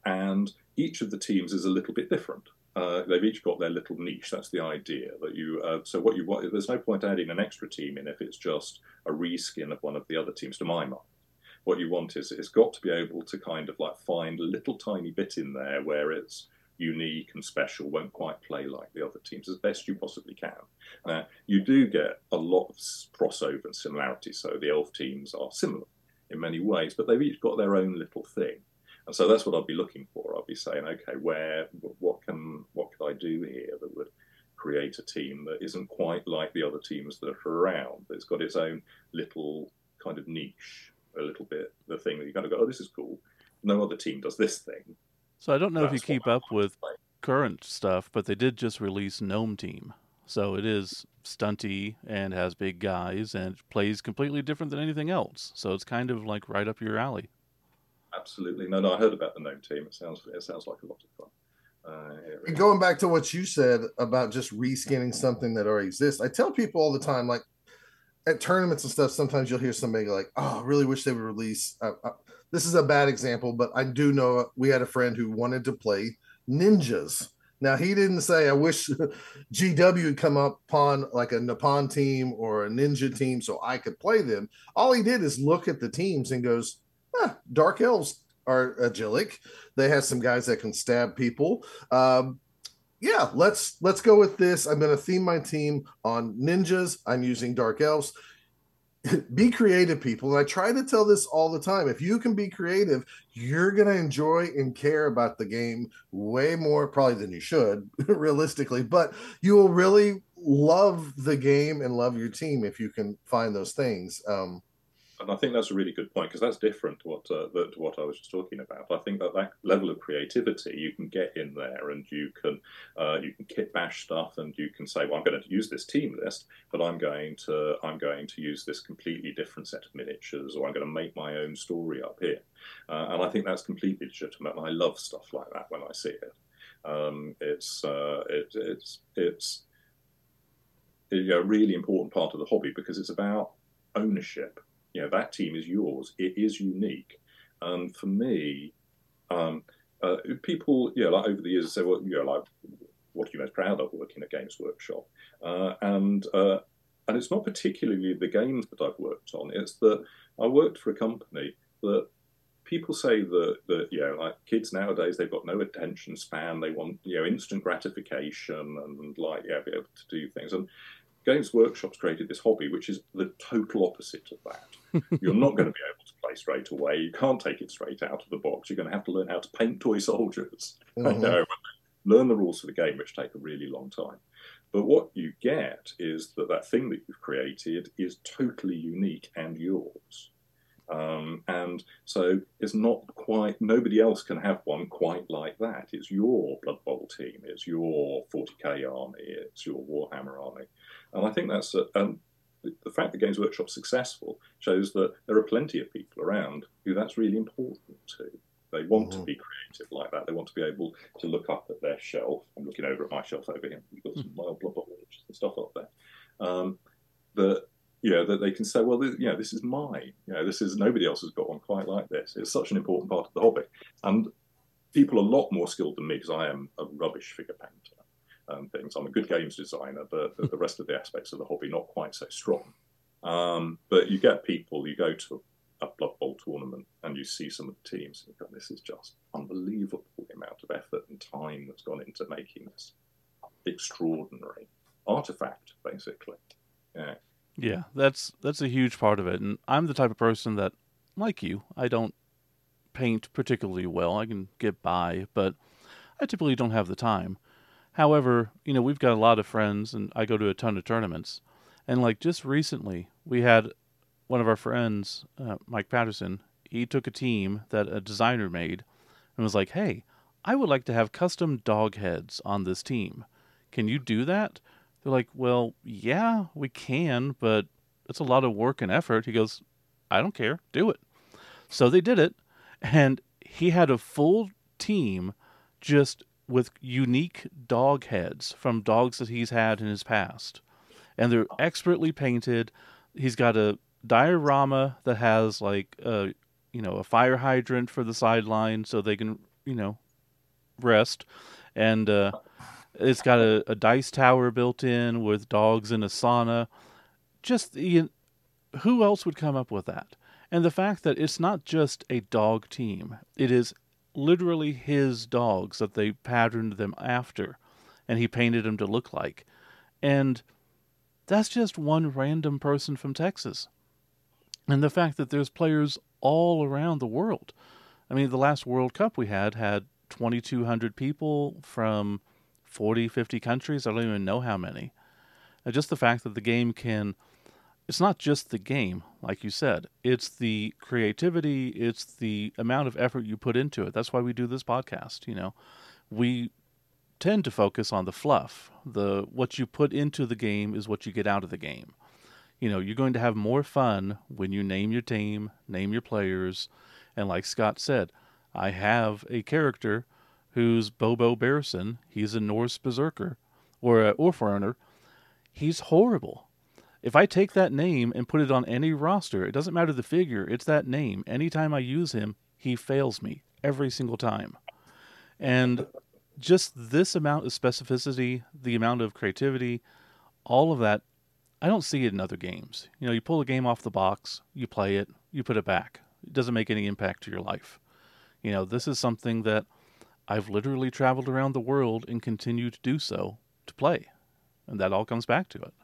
and each of the teams is a little bit different. Uh, they've each got their little niche. That's the idea. That you. Uh, so what you want? There's no point adding an extra team in if it's just a reskin of one of the other teams. To my mind, what you want is it's got to be able to kind of like find a little tiny bit in there where it's unique and special, won't quite play like the other teams as best you possibly can. Uh, you do get a lot of crossover and similarity. So the elf teams are similar in many ways, but they've each got their own little thing. And so that's what I'll be looking for. I'll be saying, okay, where, what can, what could I do here that would create a team that isn't quite like the other teams that are around? It's got its own little kind of niche, a little bit, the thing that you kind of go, oh, this is cool. No other team does this thing. So I don't know That's if you keep up with current stuff, but they did just release Gnome Team. So it is stunty and has big guys and plays completely different than anything else. So it's kind of like right up your alley. Absolutely. No, no, I heard about the Gnome Team. It sounds it sounds like a lot of fun. Uh, yeah, going back to what you said about just reskinning something that already exists, I tell people all the time, like at tournaments and stuff, sometimes you'll hear somebody like, oh, I really wish they would release. Uh, uh, this is a bad example, but I do know we had a friend who wanted to play ninjas. Now, he didn't say, I wish G W would come up upon like a Nippon team or a ninja team so I could play them. All he did is look at the teams and goes, ah, Dark Elves are agilic. They have some guys that can stab people. Um, yeah, let's let's go with this. I'm going to theme my team on ninjas. I'm using Dark Elves. Be creative, people. And I try to tell this all the time. If you can be creative, you're going to enjoy and care about the game way more probably than you should, realistically. But you will really love the game and love your team if you can find those things. Um, And I think that's a really good point because that's different to what uh, to what I was just talking about. I think that that level of creativity you can get in there, and you can uh, you can kit bash stuff, and you can say, well, I'm going to use this team list, but I'm going to I'm going to use this completely different set of miniatures, or I'm going to make my own story up here. Uh, and I think that's completely legitimate. And I love stuff like that when I see it. Um, it's uh, it, it's it's a really important part of the hobby because it's about ownership. You know, that team is yours. It is unique. And for me, um, uh, people, you know, like over the years say, well, you know, like, what are you most proud of working at Games Workshop? Uh, and uh, and it's not particularly the games that I've worked on. It's that I worked for a company that people say that, that you know, like kids nowadays, they've got no attention span. They want, you know, instant gratification and like, yeah, be able to do things. And Games Workshop's created this hobby, which is the total opposite of that. You're not going to be able to play straight away. You can't take it straight out of the box. You're going to have to learn how to paint toy soldiers. Mm-hmm. You know, learn the rules for the game, which take a really long time. But what you get is that that thing that you've created is totally unique and yours. Um, and so it's not quite, nobody else can have one quite like that. It's your Blood Bowl team, it's your forty K army, it's your Warhammer army. And I think that's, a, um, the fact that Games Workshop's successful shows that there are plenty of people around who that's really important to. They want mm-hmm. to be creative like that. They want to be able to look up at their shelf. I'm looking over at my shelf over here. We've got some wild Blood Bowl and stuff up there. Um, that, you know, that they can say, well, this, you know, this is mine. You know, this is, nobody else has got one quite like this. It's such an important part of the hobby. And people a lot more skilled than me, because I am a rubbish figure painter and things. I'm a good games designer, but the rest of the aspects of the hobby not quite so strong. Um, but you get people, you go to a Blood Bowl tournament and you see some of the teams and you go, this is just unbelievable, the amount of effort and time that's gone into making this extraordinary artifact, basically. Yeah. Yeah, that's that's a huge part of it. And I'm the type of person that, like you, I don't paint particularly well. I can get by, but I typically don't have the time. However, you know, we've got a lot of friends, and I go to a ton of tournaments. And, like, just recently, we had one of our friends, uh, Mike Patterson, he took a team that a designer made and was like, hey, I would like to have custom dog heads on this team. Can you do that? They're like, well, yeah, we can, but it's a lot of work and effort. He goes, I don't care. Do it. So they did it, and he had a full team just with unique dog heads from dogs that he's had in his past. And they're expertly painted. He's got a diorama that has, like, a, you know, a fire hydrant for the sideline so they can you know, rest. And uh, it's got a, a dice tower built in with dogs and a sauna. Just you, who else would come up with that? And the fact that it's not just a dog team, it is literally his dogs that they patterned them after, and he painted them to look like. And that's just one random person from Texas. And the fact that there's players all around the world. I mean, the last World Cup we had had twenty-two hundred people from forty, fifty countries. I don't even know how many. And just the fact that the game can, it's not just the game, like you said. It's the creativity, it's the amount of effort you put into it. That's why we do this podcast, you know. We tend to focus on the fluff. The what you put into the game is what you get out of the game. You know, you're going to have more fun when you name your team, name your players, and like Scott said, I have a character who's Bobo Bearson. He's a Norse berserker or a Orfrunner. He's horrible. If I take that name and put it on any roster, it doesn't matter the figure, it's that name. Anytime I use him, he fails me every single time. And just this amount of specificity, the amount of creativity, all of that, I don't see it in other games. You know, you pull a game off the box, you play it, you put it back. It doesn't make any impact to your life. You know, this is something that I've literally traveled around the world and continue to do so to play. And that all comes back to it.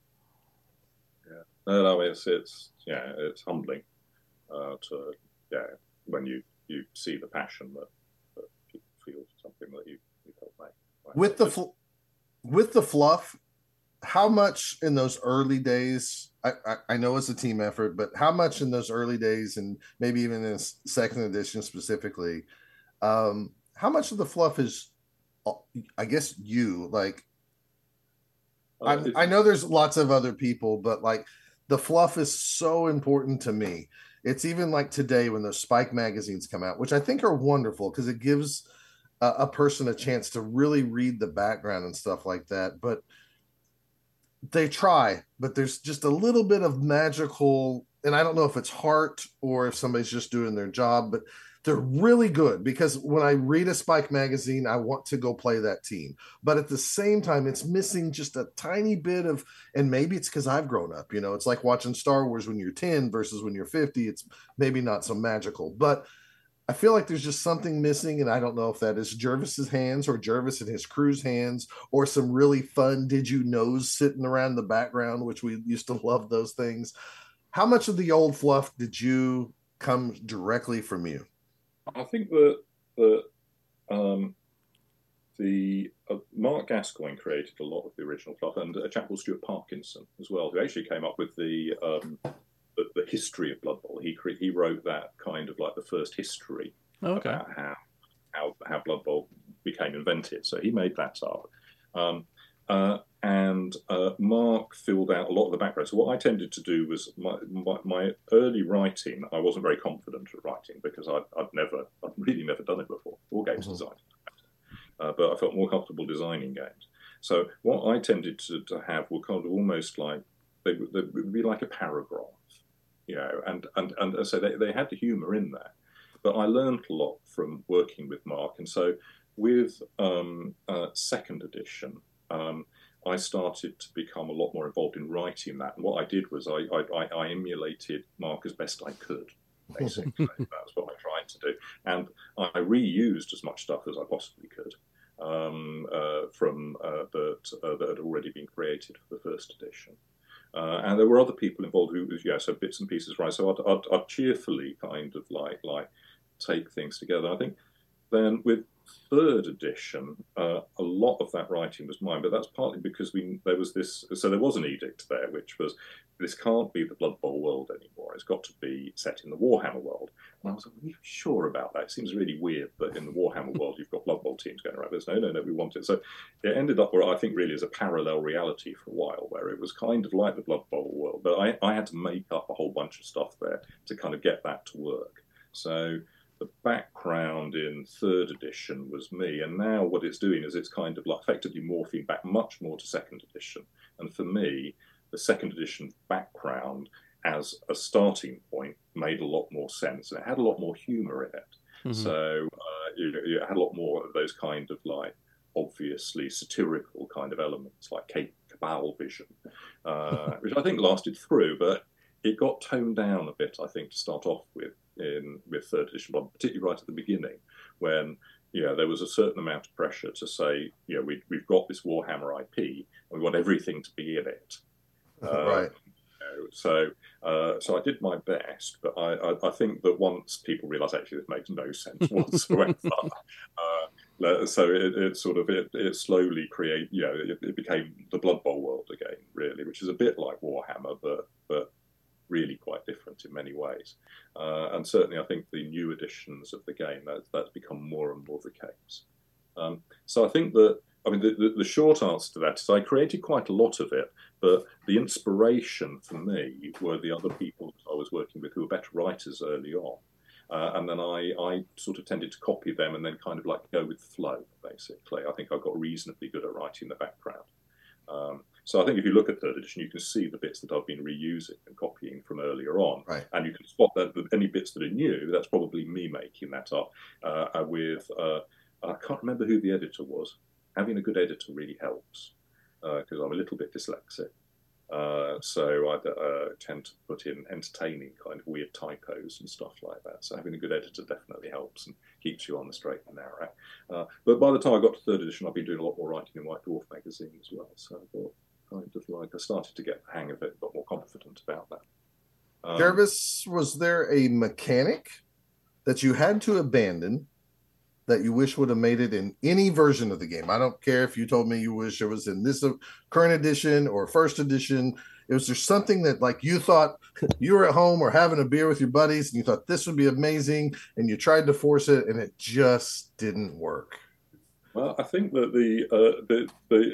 Yeah, no, no, it's it's yeah, it's humbling uh, to yeah when you, you see the passion that, that people feel for something that you you help make. Right? With the fl- with the fluff, how much in those early days? I, I, I know it's a team effort, but how much in those early days, and maybe even in second edition specifically, um, how much of the fluff is, I guess, you like? Uh, I, I know there's lots of other people, but like the fluff is so important to me. It's even like today when those Spike magazines come out, which I think are wonderful because it gives a, a person a chance to really read the background and stuff like that. But they try, but there's just a little bit of magical, and I don't know if it's heart or if somebody's just doing their job, but they're really good because when I read a Spike magazine, I want to go play that team. But at the same time, it's missing just a tiny bit of, and maybe it's because I've grown up, you know, it's like watching Star Wars when you're ten versus when you're fifty. It's maybe not so magical, but I feel like there's just something missing, and I don't know if that is Jervis's hands or Jervis and his crew's hands or some really fun did you knows sitting around the background, which we used to love those things. How much of the old fluff did you come directly from you? I think that the um, the uh, Mark Gascoigne created a lot of the original fluff, and a chap called Stuart Parkinson as well, who actually came up with the um, the, the history of Blood Bowl. He cre- he wrote that kind of like the first history Okay. about how how how Blood Bowl became invented. So he made that up. Um, uh, and uh, Mark filled out a lot of the background. So what I tended to do was my, my, my early writing, I wasn't very confident at writing because I'd, I'd never, I'd really never done it before, or games mm-hmm. design. Uh, but I felt more comfortable designing games. So what I tended to, to have were kind of almost like, they, they would be like a paragraph, you know, and, and, and so they, they had the humour in there. But I learned a lot from working with Mark. And so with um, uh, second edition, um, I started to become a lot more involved in writing that. And what I did was I, I, I emulated Mark as best I could, basically. That's what I tried to do. And I reused as much stuff as I possibly could um, uh, from uh, that, uh, that had already been created for the first edition. Uh, and there were other people involved who, yeah, so bits and pieces, right? So I'd, I'd, I'd cheerfully kind of like like take things together. I think then with third edition, uh, a lot of that writing was mine, but that's partly because we there was this, so there was an edict there, which was, this can't be the Blood Bowl world anymore. It's got to be set in the Warhammer world. And I was like, are you sure about that? It seems really weird that in the Warhammer world you've got Blood Bowl teams going around. There's no, no, no, we want it. So it ended up where I think really is a parallel reality for a while, where it was kind of like the Blood Bowl world, but I, I had to make up a whole bunch of stuff there to kind of get that to work. So the background in third edition was me, and now what it's doing is it's kind of like effectively morphing back much more to second edition. And for me, the second edition background as a starting point made a lot more sense, and it had a lot more humour in it. Mhm. So uh, you, you had a lot more of those kind of like obviously satirical kind of elements, like Cabal vision, uh, which I think lasted through, but it got toned down a bit, I think, to start off with in with third edition, but particularly right at the beginning, when you know, there was a certain amount of pressure to say, you know, we, we've got this Warhammer I P, and we want everything to be in it. Uh, right. You know, so, uh, so I did my best, but I, I, I think that once people realised actually this makes no sense whatsoever, uh, so it, it sort of it, it slowly create, you know, it, it became the Blood Bowl world again, really, which is a bit like Warhammer, but but really quite different in many ways. Uh, and certainly, I think the new editions of the game that, that's become more and more the case. Um, so I think that. I mean, the, the, the short answer to that is I created quite a lot of it, but the inspiration for me were the other people I was working with who were better writers early on. Uh, and then I, I sort of tended to copy them and then kind of like go with the flow, basically. I think I got reasonably good at writing the background. Um, so I think if you look at third edition, you can see the bits that I've been reusing and copying from earlier on. Right. And you can spot that, that any bits that are new, that's probably me making that up uh, with, uh, I can't remember who the editor was. Having a good editor really helps because uh, I'm a little bit dyslexic. Uh, so I uh, tend to put in entertaining kind of weird typos and stuff like that. So having a good editor definitely helps and keeps you on the straight and narrow. Uh, but by the time I got to third edition, I've been doing a lot more writing in White Dwarf magazine as well. So I thought kind of like I started to get the hang of it, got more confident about that. Um, Jervis, was there a mechanic that you had to abandon that you wish would have made it in any version of the game? I don't care if you told me you wish it was in this current edition or first edition. It was there something that like you thought you were at home or having a beer with your buddies and you thought this would be amazing and you tried to force it and it just didn't work? Well, I think that the uh, the, the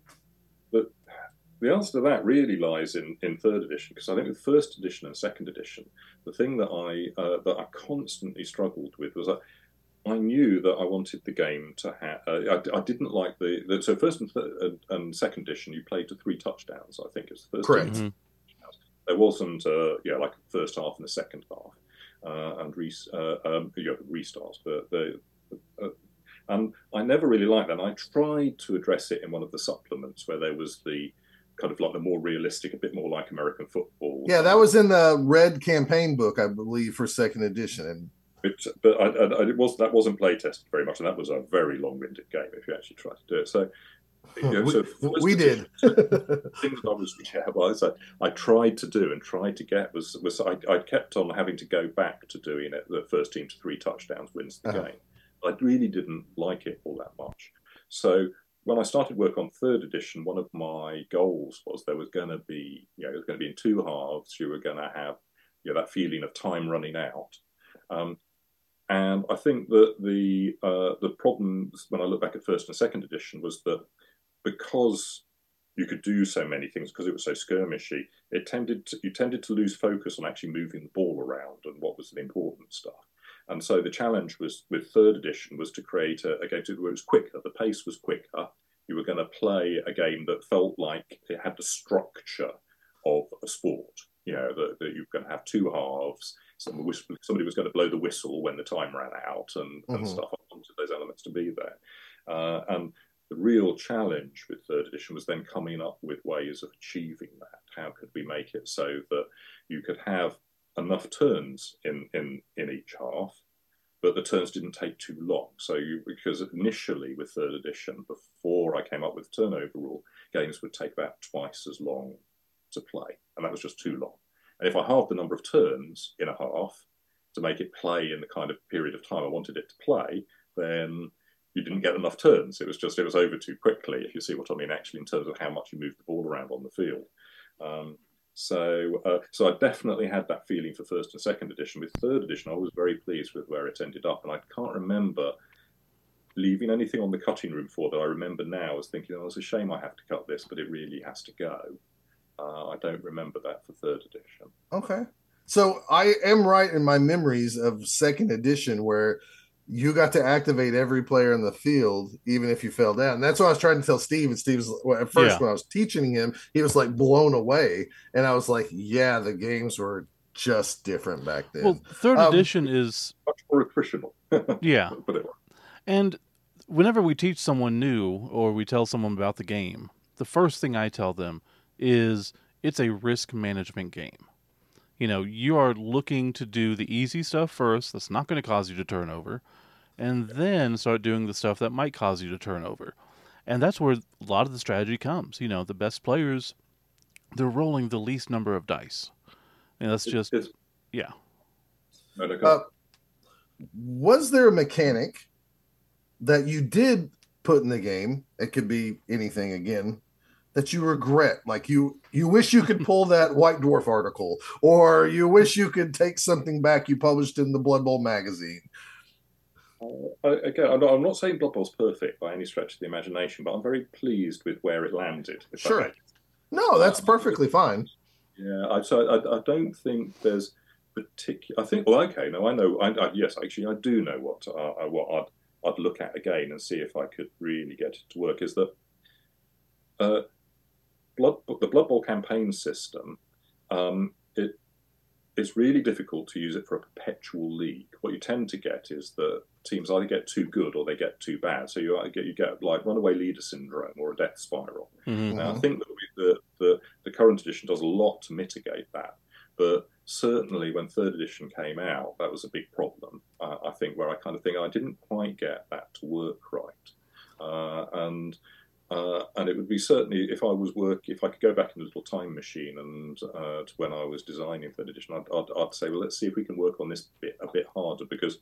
the the answer to that really lies in, in third edition, because I think with first edition and second edition, the thing that I uh, that I constantly struggled with was that I knew that I wanted the game to have. Uh, I, I didn't like the, the so first and, th- and second edition you played to three touchdowns. I think it's the first. Correct. Mm-hmm. There wasn't uh, yeah like a first half and a second half, uh, and re- uh, um, you know, restarts. But the, uh, and I never really liked that. And I tried to address it in one of the supplements where there was the kind of like the more realistic, a bit more like American football. Yeah, that was in the red campaign book, I believe, for second edition. And It, but I, I, it was that wasn't play tested very much, and that was a very long-winded game if you actually tried to do it. So, you know, we, so we did. things I was yeah, well, so I tried to do and tried to get was was I, I kept on having to go back to doing it. The first team to three touchdowns wins the uh-huh. game. I really didn't like it all that much. So when I started work on third edition, one of my goals was there was going to be, you know, it was going to be in two halves. You were going to have, you know, that feeling of time running out. Um, And I think that the uh, the problems when I look back at first and second edition was that because you could do so many things because it was so skirmishy, it tended to, you tended to lose focus on actually moving the ball around and what was the important stuff. And so the challenge was with third edition was to create a, a game where it was quicker, the pace was quicker. You were going to play a game that felt like it had the structure of a sport. You know, that, that you're going to have two halves. Somebody was going to blow the whistle when the time ran out and, mm-hmm. and stuff. I wanted those elements to be there. Uh, and the real challenge with third edition was then coming up with ways of achieving that. How could we make it so that you could have enough turns in, in, in each half, but the turns didn't take too long. So you, because initially with third edition, before I came up with turnover rule, games would take about twice as long to play. And that was just too long. And if I halved the number of turns in a half to make it play in the kind of period of time I wanted it to play, then you didn't get enough turns. It was just, it was over too quickly, if you see what I mean, actually, in terms of how much you moved the ball around on the field. Um, so uh, so I definitely had that feeling for first and second edition. With third edition, I was very pleased with where it ended up. And I can't remember leaving anything on the cutting room floor that I remember now as thinking, oh, it's a shame I have to cut this, but it really has to go. Uh, I don't remember that for third edition. Okay. So I am right in my memories of second edition where you got to activate every player in the field, even if you fell down. And that's what I was trying to tell Steve. And Steve was, well, at first, yeah. when I was teaching him, he was like blown away. And I was like, yeah, the games were just different back then. Well, third Um, edition is Much more attritional. yeah, But it, and whenever we teach someone new or we tell someone about the game, the first thing I tell them is it's a risk management game. You know, you are looking to do the easy stuff first that's not going to cause you to turn over, and then start doing the stuff that might cause you to turn over. And that's where a lot of the strategy comes. You know, the best players, they're rolling the least number of dice. And that's it, just, it's, yeah. no, no, uh, was there a mechanic that you did put in the game? It could be anything again that you regret, like you you wish you could pull that White Dwarf article, or you wish you could take something back you published in the Blood Bowl magazine. Uh, again, I'm not, I'm not saying Blood Bowl's perfect by any stretch of the imagination, but I'm very pleased with where it landed. If Sure. that makes No, that's um, perfectly fine. Yeah, I, so I, I don't think there's particular. I think, well, okay, no, I know. I, I, yes, actually, I do know what uh, what I'd I'd look at again and see if I could really get it to work. Is that uh, Blood the Blood Bowl campaign system? Um, it it's really difficult to use it for a perpetual league. What you tend to get is that teams either get too good or they get too bad. So you get you get like runaway leader syndrome or a death spiral. Mm-hmm. Now, I think that we, the, the the current edition does a lot to mitigate that, but certainly when third edition came out, that was a big problem. Uh, I think where I kind of think I didn't quite get that to work right, uh, and. Uh, and it would be certainly if I was work if I could go back in a little time machine and uh, to when I was designing third edition, I'd, I'd, I'd say, well, let's see if we can work on this bit a bit harder, because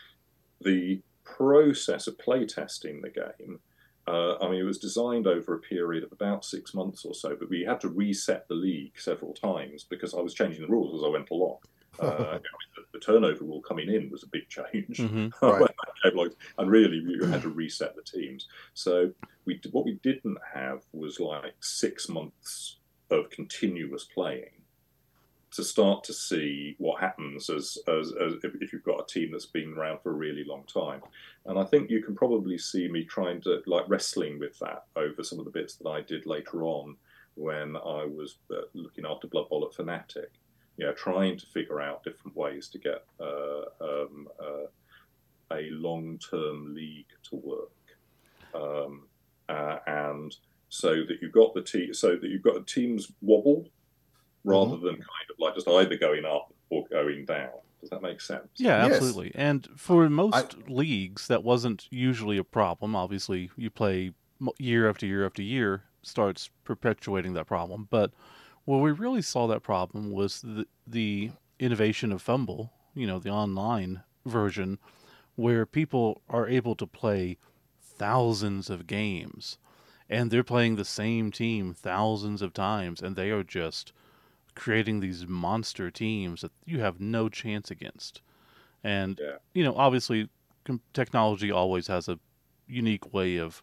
the process of playtesting the game, uh, I mean, it was designed over a period of about six months or so, but we had to reset the league several times because I was changing the rules as I went along. Uh, I mean, the, the turnover rule coming in was a big change, Mm-hmm. Right. and really you had to reset the teams. So we what we didn't have was like six months of continuous playing to start to see what happens as, as, as if, if you've got a team that's been around for a really long time. And I think you can probably see me trying to like wrestling with that over some of the bits that I did later on when I was uh, looking after Blood Bowl at Fnatic. Yeah, trying to figure out different ways to get uh, um, uh, a long-term league to work, um, uh, and so that you've got the te- so that you've got a team's wobble rather mm-hmm. than kind of like just either going up or going down. Does that make sense? Yeah, Yes. absolutely. And for most I... leagues, that wasn't usually a problem. Obviously, you play year after year after year, starts perpetuating that problem, but where we really saw that problem was the, the innovation of Fumble, you know, the online version, where people are able to play thousands of games, and they're playing the same team thousands of times, and they are just creating these monster teams that you have no chance against. And, yeah. you know, obviously, technology always has a unique way of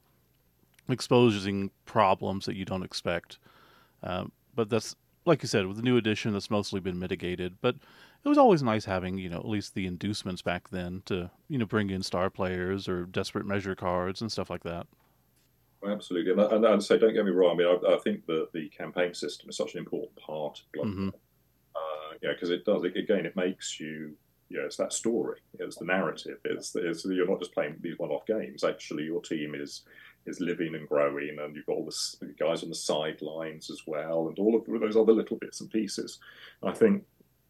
exposing problems that you don't expect. Um, But that's, like you said, with the new edition, that's mostly been mitigated. But it was always nice having, you know, at least the inducements back then to, you know, bring in star players or desperate measure cards and stuff like that. Absolutely. And, and, and so don't get me wrong. I mean, I, I think that the campaign system is such an important part of Blood Bowl. Mm-hmm. Uh, yeah, because it does, it, again, it makes you, you know, it's that story. It's the narrative. It's, it's you're not just playing these one-off games. Actually, your team is is living and growing, and you've got all the guys on the sidelines as well, and all of those other little bits and pieces. I think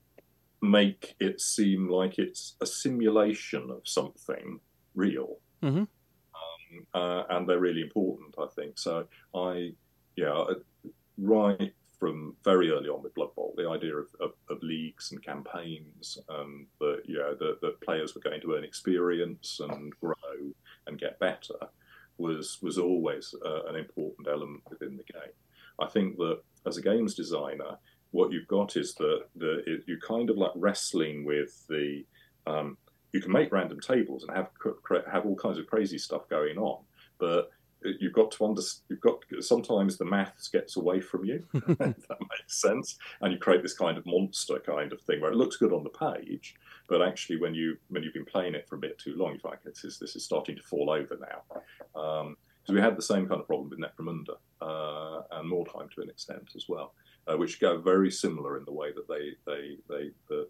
make it seem like it's a simulation of something real, mm-hmm. um, uh, and they're really important, I think. So I, yeah, right from very early on with Blood Bowl, the idea of, of, of leagues and campaigns, and that yeah, that that players were going to earn experience and grow and get better, was was always uh, an important element within the game. I think that as a games designer, what you've got is that the, it, you're kind of like wrestling with the. Um, you can make random tables and have have all kinds of crazy stuff going on, but you've got to understand. You've got sometimes the maths gets away from you. If that makes sense, and you create this kind of monster kind of thing where it looks good on the page, but actually when you when you've been playing it for a bit too long, you find this is this is starting to fall over now. Um, so we had the same kind of problem with Necromunda, uh, and Mordheim to an extent as well, uh, which go very similar in the way that they they they the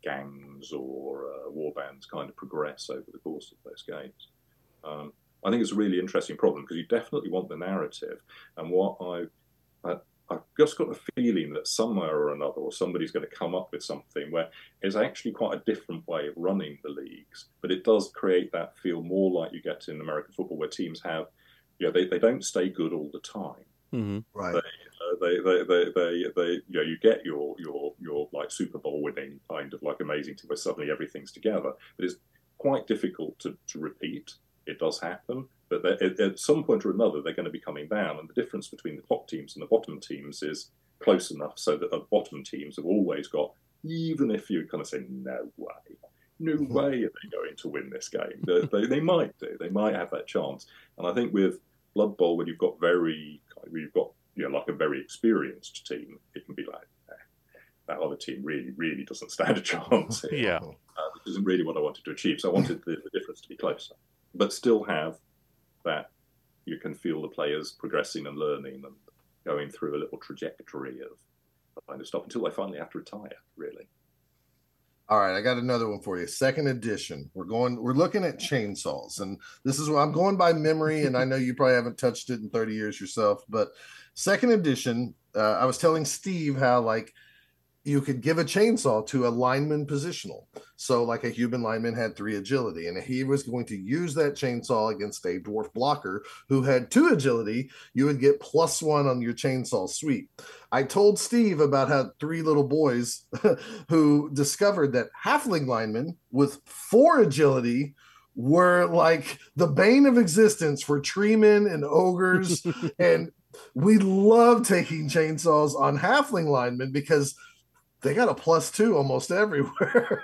gangs or uh, war bands kind of progress over the course of those games. Um, I think it's a really interesting problem because you definitely want the narrative. And what I, I, I've just got a feeling that somewhere or another, or somebody's going to come up with something where it's actually quite a different way of running the leagues, but it does create that feel more like you get in American football, where teams have, you know, they, they don't stay good all the time. Mm-hmm. Right. They, uh, they, they, they, they, they, you know, you get your, your, your like Super Bowl winning kind of like amazing team where suddenly everything's together, but it's quite difficult to, to repeat. It does happen, but at, at some point or another, they're going to be coming down. And the difference between the top teams and the bottom teams is close enough so that the bottom teams have always got, even if you kind of say, no way, no way are they going to win this game. They, they, they might do. They might have that chance. And I think with Blood Bowl, when you've got very, when you've got, you know, like a very experienced team, it can be like, eh, that other team really, really doesn't stand a chance here. Yeah. Uh, which isn't really what I wanted to achieve. So I wanted the, the difference to be closer, but still have that you can feel the players progressing and learning and going through a little trajectory of that kind of stuff until they finally have to retire, really. All right, I got another one for you. Second edition. We're going. We're looking at chainsaws, and this is what I'm going by memory. And I know you probably haven't touched it in thirty years yourself, but second edition. Uh, I was telling Steve how like you could give a chainsaw to a lineman positional. So like a human lineman had three agility, and he was going to use that chainsaw against a dwarf blocker who had two agility. You would get plus one on your chainsaw sweep. I told Steve about how three little boys who discovered that halfling linemen with four agility were like the bane of existence for treemen and ogres. And we love taking chainsaws on halfling linemen because they got a plus two almost everywhere.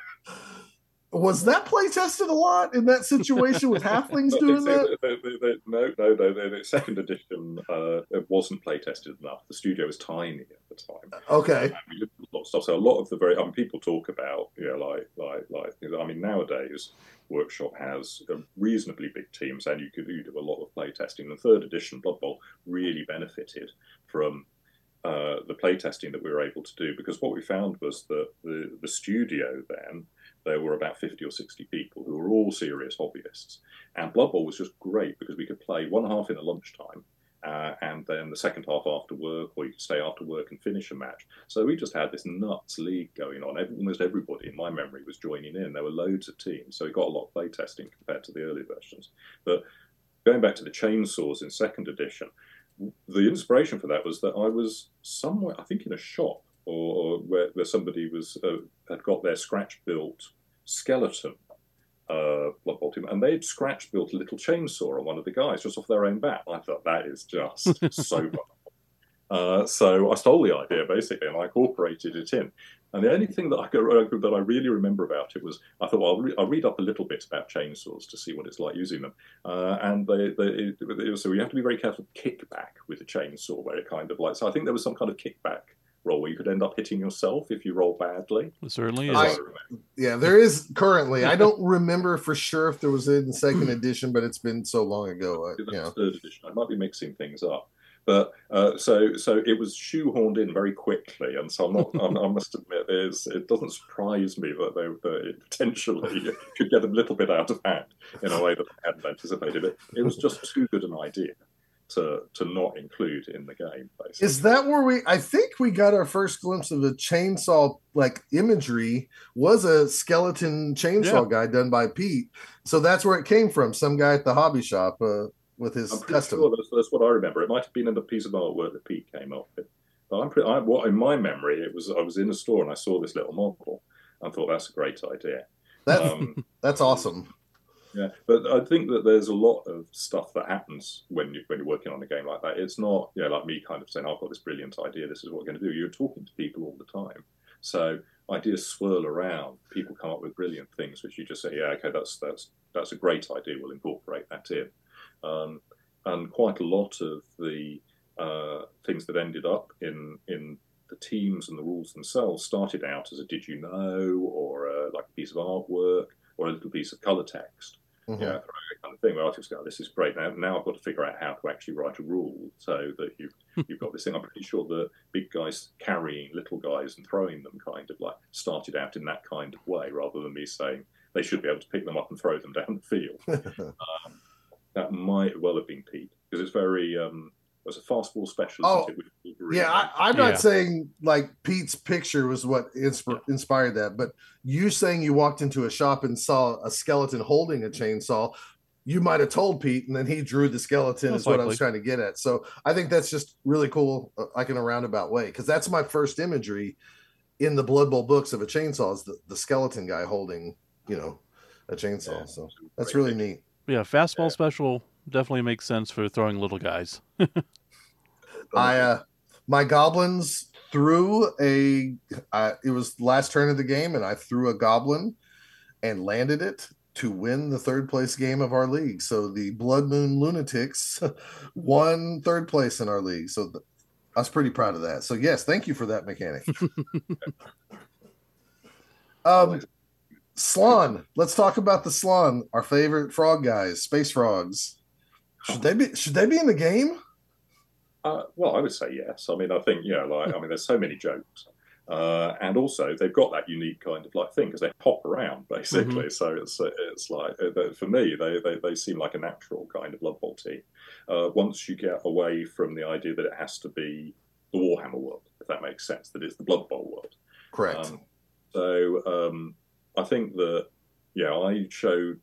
Was that play tested a lot in that situation with halflings doing that? The, the, the, no, no, no. The, the second edition uh, it wasn't play tested enough. The studio was tiny at the time. Okay. Uh, we did a lot of stuff. So a lot of the very, I mean, people talk about, you know, like, like, like. I mean, nowadays Workshop has a reasonably big teams, and you could you do a lot of play testing. The third edition Blood Bowl really benefited from uh, the play testing that we were able to do, because what we found was that the the studio then, there were about fifty or sixty people who were all serious hobbyists. And Blood Bowl was just great because we could play one half in a lunchtime uh, and then the second half after work, or you could stay after work and finish a match. So we just had this nuts league going on. Every, almost everybody, in my memory, was joining in. There were loads of teams. So we got a lot of play testing compared to the early versions. But going back to the chainsaws in second edition, the inspiration for that was that I was somewhere, I think in a shop, or, or where, where somebody was uh, had got their scratch-built skeleton uh, Blood Bowl team, and they'd scratch-built a little chainsaw on one of the guys just off their own bat. I thought, that is just so fun. Uh, so I stole the idea, basically, and I incorporated it in. And the only thing that I, could, that I really remember about it was, I thought, well, I'll, re- I'll read up a little bit about chainsaws to see what it's like using them. Uh, and they, they, it, so you have to be very careful of kickback with a chainsaw, where it kind of like, so I think there was some kind of kickback roll where you could end up hitting yourself if you roll badly. It certainly is. I, yeah, there is currently. I don't remember for sure if there was in the second edition, but it's been so long ago. Uh, you know. Third edition. I might be mixing things up. But uh, so so it was shoehorned in very quickly, and so I'm not. I'm, I must admit, there's, it doesn't surprise me that they, that it potentially could get a little bit out of hand in a way that I hadn't anticipated. It it was just too good an idea to to not include in the game. Basically. Is that where we? I think we got our first glimpse of the chainsaw like imagery. Was a skeleton chainsaw yeah. guy done by Pete. So that's where it came from. Some guy at the hobby shop. Uh, With his I'm pretty custom. sure that's, that's what I remember. It might have been in the piece of artwork that Pete came up with. But I'm pretty, I, what in my memory, it was I was in a store and I saw this little model and thought that's a great idea. That's um, that's awesome. Yeah, but I think that there's a lot of stuff that happens when you when you're working on a game like that. It's not, you know, like me kind of saying, I've got this brilliant idea, this is what we're going to do. You're talking to people all the time, so ideas swirl around. People come up with brilliant things, which you just say, yeah, okay, that's that's that's a great idea. We'll incorporate that in. Um, and quite a lot of the uh, things that ended up in in the teams and the rules themselves started out as a did you know, or a, like a piece of artwork, or a little piece of color text. Mm-hmm. Yeah, kind of thing where artists go, "This is great. Now, now I've got to figure out how to actually write a rule so that you you've got this thing." I'm pretty sure the big guys carrying little guys and throwing them kind of like started out in that kind of way, rather than me saying they should be able to pick them up and throw them down the field. um, that might well have been Pete, because it's very. Um, It was a fastball special. Oh, it, yeah. I, I'm not yeah. saying like Pete's picture was what insp- inspired that, but you saying you walked into a shop and saw a skeleton holding a chainsaw, you might have told Pete, and then he drew the skeleton. Most is what likely. I was trying to get at. So I think that's just really cool, uh, like in a roundabout way, because that's my first imagery in the Blood Bowl books of a chainsaw is the, the skeleton guy holding, you know, a chainsaw. Yeah, so that's really neat. Yeah, fastball yeah. special definitely makes sense for throwing little guys. I uh my goblins threw a uh, it was last turn of the game, and I threw a goblin and landed it to win the third place game of our league. So the Blood Moon Lunatics won third place in our league. So the, I was pretty proud of that. So yes, thank you for that mechanic. um Slann, let's talk about the Slann, our favorite frog guys, space frogs. Should they be should they be in the game? Uh, well, I would say yes. I mean, I think, you know, like, I mean, there's so many jokes. Uh, and also, they've got that unique kind of like thing because they hop around, basically. Mm-hmm. So it's it's like, for me, they, they, they seem like a natural kind of Blood Bowl team. Uh, once you get away from the idea that it has to be the Warhammer world, if that makes sense, that it's the Blood Bowl world. Correct. Um, so um, I think that, yeah, I showed...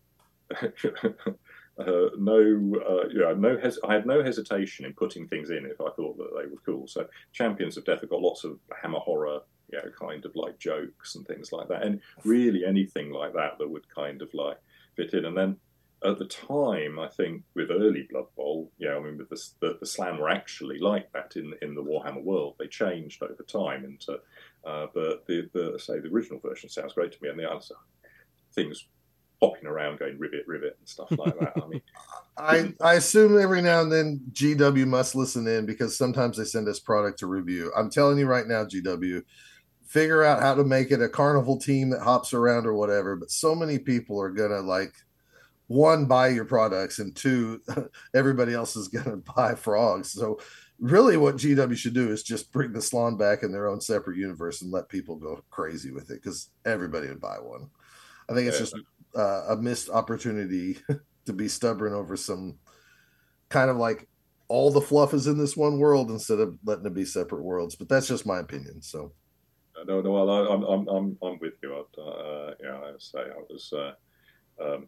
Uh, no, uh, you know, no. Hes- I had no hesitation in putting things in if I thought that they were cool. So, Champions of Death have got lots of Hammer horror, you know, kind of like jokes and things like that, and really anything like that that would kind of like fit in. And then at the time, I think with early Blood Bowl, you know, I mean, with the the, the Slann were actually like that in in the Warhammer world. They changed over time into, uh, but the the say the original version sounds great to me, and the other things. Hopping around going rivet, rivet and stuff like that. I mean, I, I assume every now and then G W must listen in because sometimes they send us product to review. I'm telling you right now, G W, figure out how to make it a carnival team that hops around or whatever. But so many people are going to like, one, buy your products, and two, everybody else is going to buy frogs. So really what G W should do is just bring the Slann back in their own separate universe and let people go crazy with it because everybody would buy one. I think it's yeah. just uh, a missed opportunity to be stubborn over some kind of like all the fluff is in this one world instead of letting it be separate worlds. But that's just my opinion. So, no, no, well, I, I'm, I'm, I'm, I'm with you. Uh, yeah, I would say I was. Uh, um,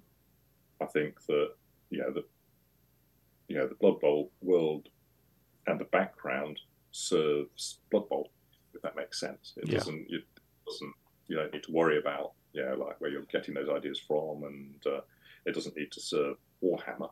I think that you know the, you know, the Blood Bowl world and the background serves Blood Bowl, if that makes sense. It yeah. doesn't. It doesn't. You don't need to worry about. Yeah, you know, like where you're getting those ideas from, and uh, it doesn't need to serve Warhammer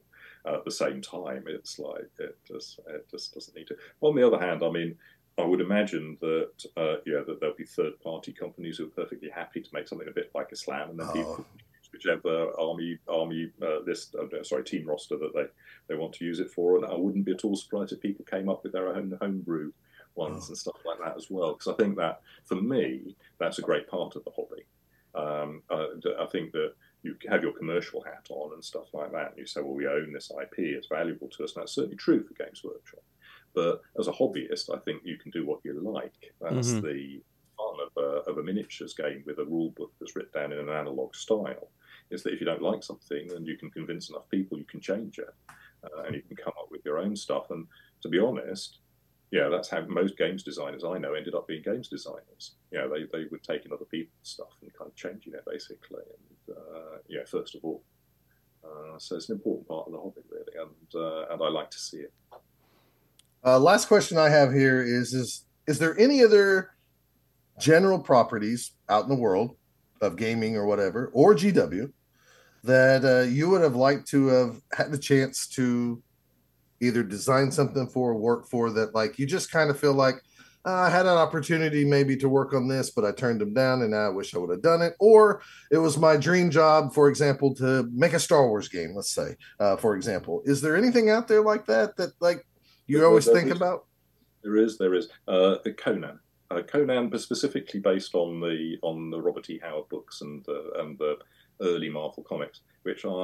at the same time. It's like it just it just doesn't need to. On the other hand, I mean, I would imagine that uh, yeah, that there'll be third-party companies who are perfectly happy to make something a bit like a Slann, and then oh. people use whichever army army uh, list, uh, sorry, team roster that they, they want to use it for. And I wouldn't be at all surprised if people came up with their own homebrew ones oh. and stuff like that as well. Because I think that for me, that's a great part of the hobby. Um, uh, I think that you have your commercial hat on and stuff like that, and you say, well, we own this I P, it's valuable to us, and that's certainly true for Games Workshop. But as a hobbyist, I think you can do what you like. That's mm-hmm. the fun of a, of a miniatures game with a rule book that's written down in an analog style, is that if you don't like something and you can convince enough people, you can change it, uh, and you can come up with your own stuff. And to be honest, yeah, that's how most games designers I know ended up being games designers. You know, they, they would take in other people's stuff and kind of changing it, basically. And, uh, yeah, first of all. Uh, so it's an important part of the hobby, really, and uh, and I like to see it. Uh, last question I have here is, is, is there any other general properties out in the world of gaming or whatever, or G W, that uh, you would have liked to have had the chance to either design something for or work for that, like, you just kind of feel like, uh, I had an opportunity maybe to work on this, but I turned them down and now I wish I would have done it. Or it was my dream job, for example, to make a Star Wars game, let's say, uh, for example. Is there anything out there like that that, like, you there, always there think is, about? There is, there is. Uh, Conan. Uh, Conan, but specifically based on the on the Robert E. Howard books and, uh, and the early Marvel comics, which I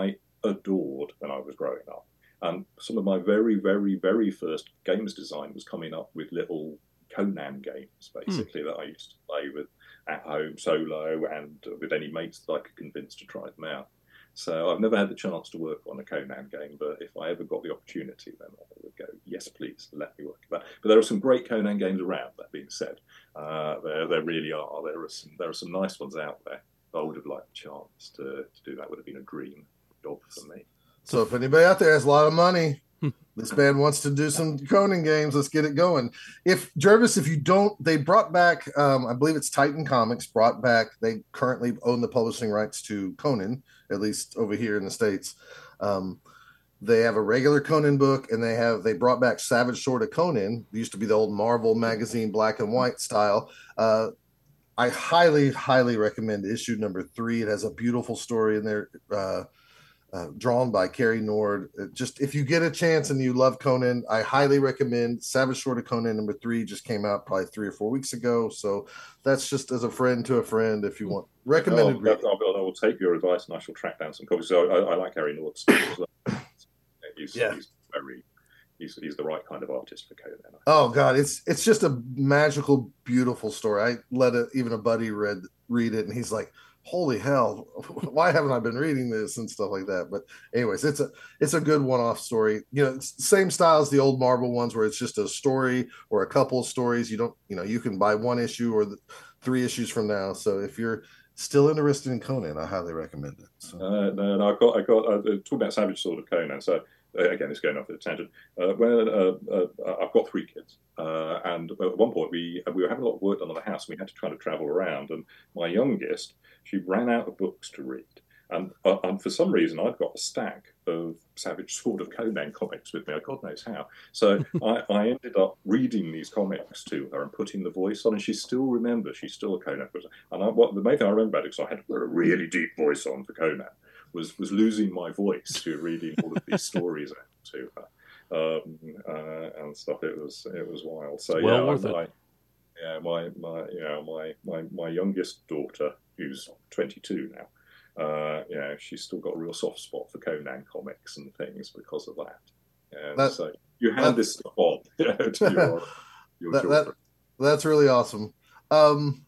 adored when I was growing up. And some of my very, very, very first games design was coming up with little Conan games, basically, mm. that I used to play with at home solo and with any mates that I could convince to try them out. So I've never had the chance to work on a Conan game, but if I ever got the opportunity, then I would go, yes, please, let me work on that. But there are some great Conan games around, that being said. Uh, there, there really are. There are some there are some nice ones out there. I would have liked a chance to, to do that. Would have been a dream job for me. So if anybody out there has a lot of money, this band wants to do some Conan games, let's get it going. If Jervis, if you don't, they brought back, um, I believe it's Titan Comics, brought back, they currently own the publishing rights to Conan, at least over here in the States. Um, they have a regular Conan book, and they have they brought back Savage Sword of Conan. It used to be the old Marvel magazine black and white style. Uh, I highly, highly recommend issue number three. It has a beautiful story in there. Uh, Uh, drawn by Kerry Nord. Uh, just if you get a chance and you love Conan, I highly recommend Savage Sword of Conan number three. Just came out probably three or four weeks ago. So that's just as a friend to a friend. If you want recommended, oh, I will take your advice and I shall track down some copies. So I, I like Kerry Nord's stuff as well. He's, yeah. he's very. He's, he's the right kind of artist for Conan. Oh God, it's it's just a magical, beautiful story. I let a, even a buddy read read it, and he's like, holy hell, why haven't I been reading this and stuff like that? But anyways, it's a it's a good one-off story. You know, it's the same style as the old Marvel ones, where it's just a story or a couple of stories. You don't, you know, you can buy one issue or the three issues from now. So if you're still interested in Conan, I highly recommend it. So. Uh, no, no, I've got, I got, uh, talk about Savage Sword of Conan. So uh, again, it's going off at a tangent. Uh, when uh, uh, I've got three kids, uh, and at one point we we were having a lot of work done on the house, and we had to kind of travel around. And my youngest, she ran out of books to read. And, uh, and for some reason, I've got a stack of Savage Sword of Conan comics with me. God knows how. So I, I ended up reading these comics to her and putting the voice on, and she still remembers. She's still a Conan person. And I, what the main thing I remember about it, because I had to put a really deep voice on for Conan, was was losing my voice to reading all of these stories out to her um, uh, and stuff. It was it was wild. So well yeah, worth I, it. I, yeah, my my you know my my my youngest daughter, who's twenty-two now. Uh, yeah, she's still got a real soft spot for Conan comics and things because of that. And that, so you hand that, this stuff on you know, to your, your that, daughter. That, that's really awesome. Um,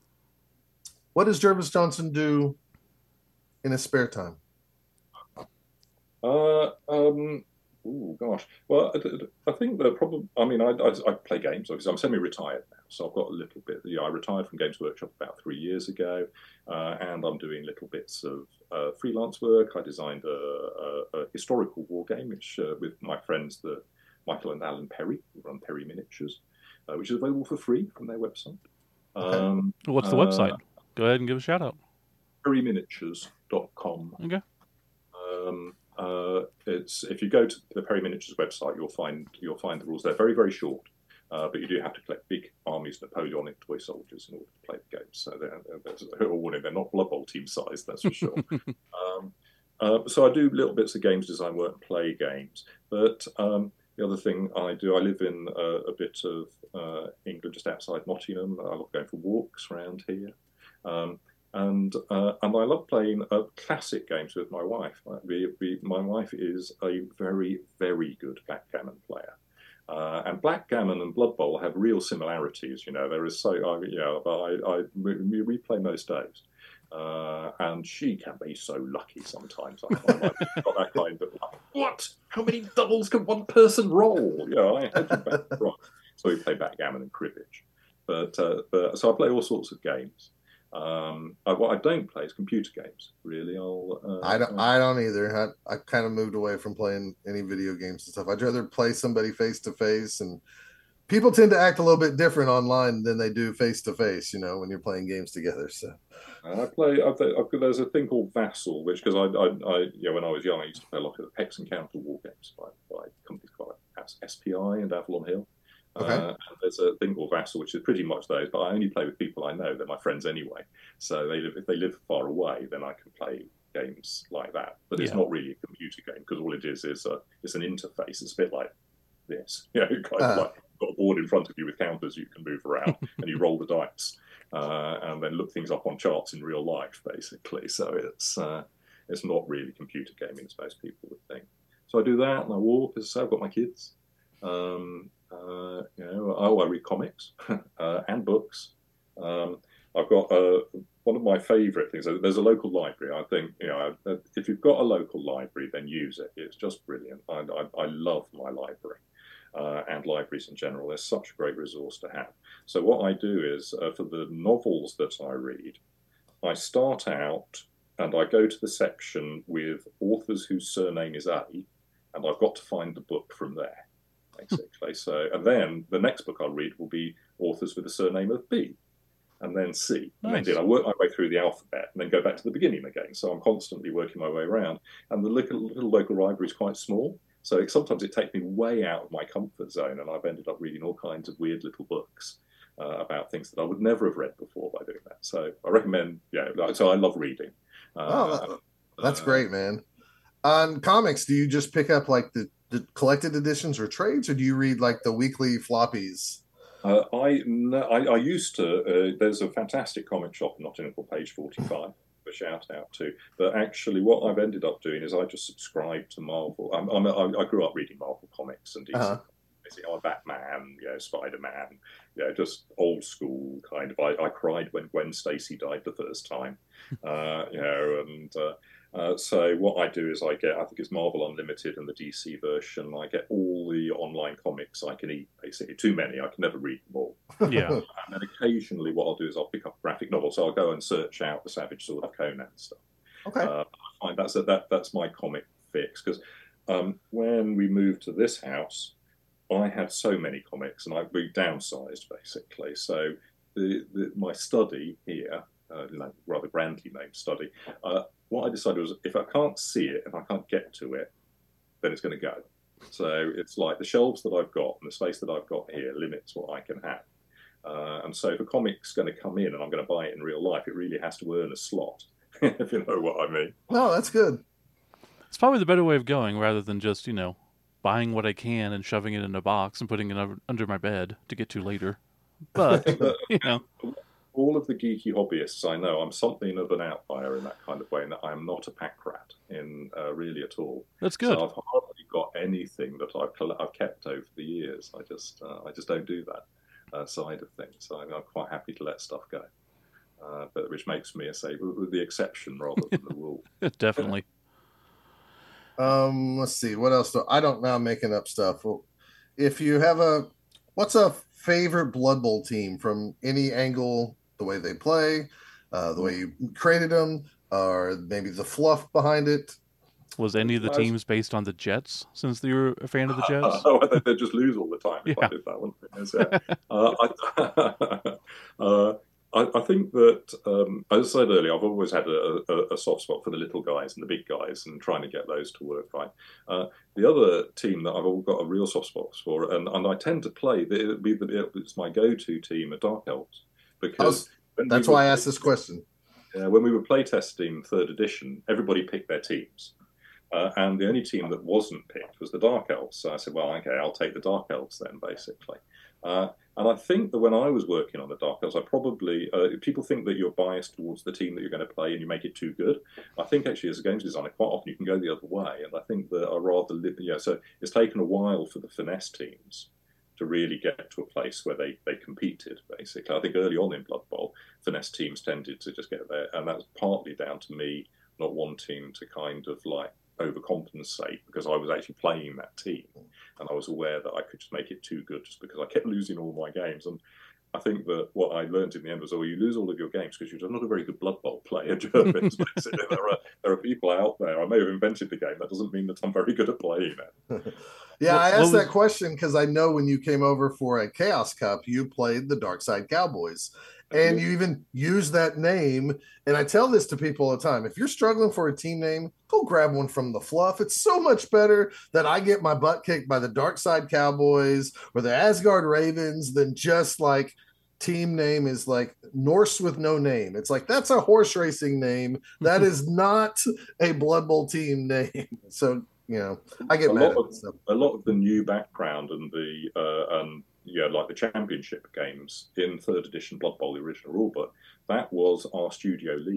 what does Jervis Johnson do in his spare time? Uh, um, oh gosh. Well, I, I think the problem. I mean, I, I, I play games. Obviously, I'm semi-retired now, so I've got a little bit. Yeah, I retired from Games Workshop about three years ago, uh, and I'm doing little bits of uh, freelance work. I designed a, a, a historical war game, which uh, with my friends, the Michael and Alan Perry, who run Perry Miniatures, uh, which is available for free from their website. Okay. Um, What's the uh, website? Go ahead and give a shout out. perry miniatures dot com. Okay. Um, Uh, it's if you go to the Perry Miniatures website, you'll find you'll find the rules. They're very very short, uh, but you do have to collect big armies of Napoleonic toy soldiers in order to play the game. So they're, they're, warning, they're not Blood Bowl team size, that's for sure. um, uh, so I do little bits of games design work and play games. But um, the other thing I do, I live in a, a bit of uh, England, just outside Nottingham. I love going for walks around here. Um, And uh, and I love playing uh, classic games with my wife. We, we, my wife is a very, very good backgammon player. Uh, and backgammon and Blood Bowl have real similarities. You know, there is so, I, you know, I, I, we, we play most days. Uh, and she can be so lucky sometimes. I find like, she's got that kind of, like, what? How many doubles can one person roll? You know, I had to back right. So we play backgammon and cribbage. But, uh, but so I play all sorts of games. Um, I, what I don't play is computer games. Really, I'll. Uh, I don't. I don't either. I, I kind of moved away from playing any video games and stuff. I'd rather play somebody face to face, and people tend to act a little bit different online than they do face to face. You know, when you're playing games together. So I play. I've, I've, there's a thing called Vassal, which because I, I, I, you know, when I was young, I used to play a lot of Hex and Counter war games by, by companies called S P I and Avalon Hill. Okay. Uh, and there's a thing called Vassal, which is pretty much those, but I only play with people I know. They're my friends anyway. So they live, if they live far away, then I can play games like that. But it's yeah. not really a computer game because all it is is a, it's an interface. It's a bit like this. You know, kind of uh. like you've got a board in front of you with counters you can move around, and you roll the dice, uh, and then look things up on charts in real life, basically. So it's uh, It's not really computer gaming as most people would think. So I do that, and I walk. As I say, I've got my kids. Um, uh, you know, oh, I read comics uh, and books. Um, I've got uh, one of my favourite things. There's a local library. I think, you know, if you've got a local library, then use it. It's just brilliant. I, I, I love my library uh, and libraries in general. They're such a great resource to have. So what I do is, uh, for the novels that I read, I start out and I go to the section with authors whose surname is A, and I've got to find the book from there, basically. So, and then the next book I'll read will be authors with the surname of B, and then C. And Nice. then I work my way through the alphabet and then go back to the beginning again. So I'm constantly working my way around. And the little, little local library is quite small. So it, sometimes it takes me way out of my comfort zone, and I've ended up reading all kinds of weird little books uh, about things that I would never have read before by doing that. So I recommend, yeah, so I love reading. Uh, Oh, that, that's uh, great, man. On comics, do you just pick up like the, the collected editions or trades, or do you read like the weekly floppies? Uh, I, no, I I used to. Uh, there's a fantastic comic shop in Nottingham called Page forty-five. A shout out to. But actually, what I've ended up doing is I just subscribe to Marvel. I'm, I'm, I grew up reading Marvel comics and D C. Uh-huh. I'm a Batman, you know, Spider-Man, you know, just old school kind of. I, I cried when Gwen Stacy died the first time, uh, you know, and. Uh, Uh, so what I do is I get, I think it's Marvel Unlimited and the D C version. I get all the online comics I can eat, basically. Too many, I can never read them all. Yeah. And then occasionally what I'll do is I'll pick up a graphic novel. So I'll go and search out the Savage Sword of Conan and stuff. Okay. Uh, I find that's, a, that, that's my comic fix. Because um, when we moved to this house, I had so many comics and I, we downsized, basically. So the, the, my study here, uh, rather grandly named study, uh, what I decided was if I can't see it, if I can't get to it, then it's going to go. So it's like the shelves that I've got and the space that I've got here limits what I can have. Uh, and so if a comic's going to come in and I'm going to buy it in real life, it really has to earn a slot, if you know what I mean. No, that's good. It's probably the better way of going rather than just, you know, buying what I can and shoving it in a box and putting it under, under my bed to get to later. But, you know. All of the geeky hobbyists I know, I'm something of an outlier in that kind of way, and that I'm not a pack rat in uh, really at all. That's good. So I've hardly got anything that I've, I've kept over the years. I just uh, I just don't do that uh, side of things. So I'm, I'm quite happy to let stuff go, uh, but which makes me, I say, the exception rather than the rule. Definitely. Um, let's see what else. Do, I don't know. I'm making up stuff. Well, if you have a, what's a favorite Blood Bowl team from any angle? The way they play, uh, the way you created them, or maybe the fluff behind it. Was any of the teams based on the Jets, since you're a fan of the Jets? Oh, I think they'd just lose all the time if Yeah. I did that, wouldn't they? Yeah. uh, I, uh, I, I think that, um, as I said earlier, I've always had a, a, a soft spot for the little guys and the big guys and trying to get those to work right. Uh, the other team that I've all got a real soft spot for, and, and I tend to play, it's my go-to team, are Dark Elves. Because that's we why were, I asked this question. Uh, when we were playtesting third edition, everybody picked their teams. Uh, and the only team that wasn't picked was the Dark Elves. So I said, well, okay, I'll take the Dark Elves then, basically. Uh, and I think that when I was working on the Dark Elves, I probably, uh, people think that you're biased towards the team that you're going to play and you make it too good. I think actually as a games designer, quite often you can go the other way. And I think that I rather, yeah, so it's taken a while for the finesse teams to really get to a place where they, they competed, basically. I think early on in Blood Bowl, finesse teams tended to just get there, and that's partly down to me not wanting to kind of like overcompensate because I was actually playing that team, and I was aware that I could just make it too good just because I kept losing all my games. And I think that what I learned in the end was, oh, you lose all of your games because you're not a very good Blood Bowl player, Jervis. Basically, there are there are people out there. I may have invented the game. That doesn't mean that I'm very good at playing it. Yeah, What- I what asked was- that question because I know when you came over for a Chaos Cup, you played the Dark Side Cowboys. And you even use that name. And I tell this to people all the time. If you're struggling for a team name, go grab one from the fluff. It's so much better that I get my butt kicked by the Dark Side Cowboys or the Asgard Ravens than just like team name is like Norse with no name. It's like, that's a horse racing name. That is not a Blood Bowl team name. So, you know, I get a mad lot at of, myself. a lot of the new background and the uh, and yeah, like the championship games in third edition Blood Bowl, the original rulebook, that was our studio league.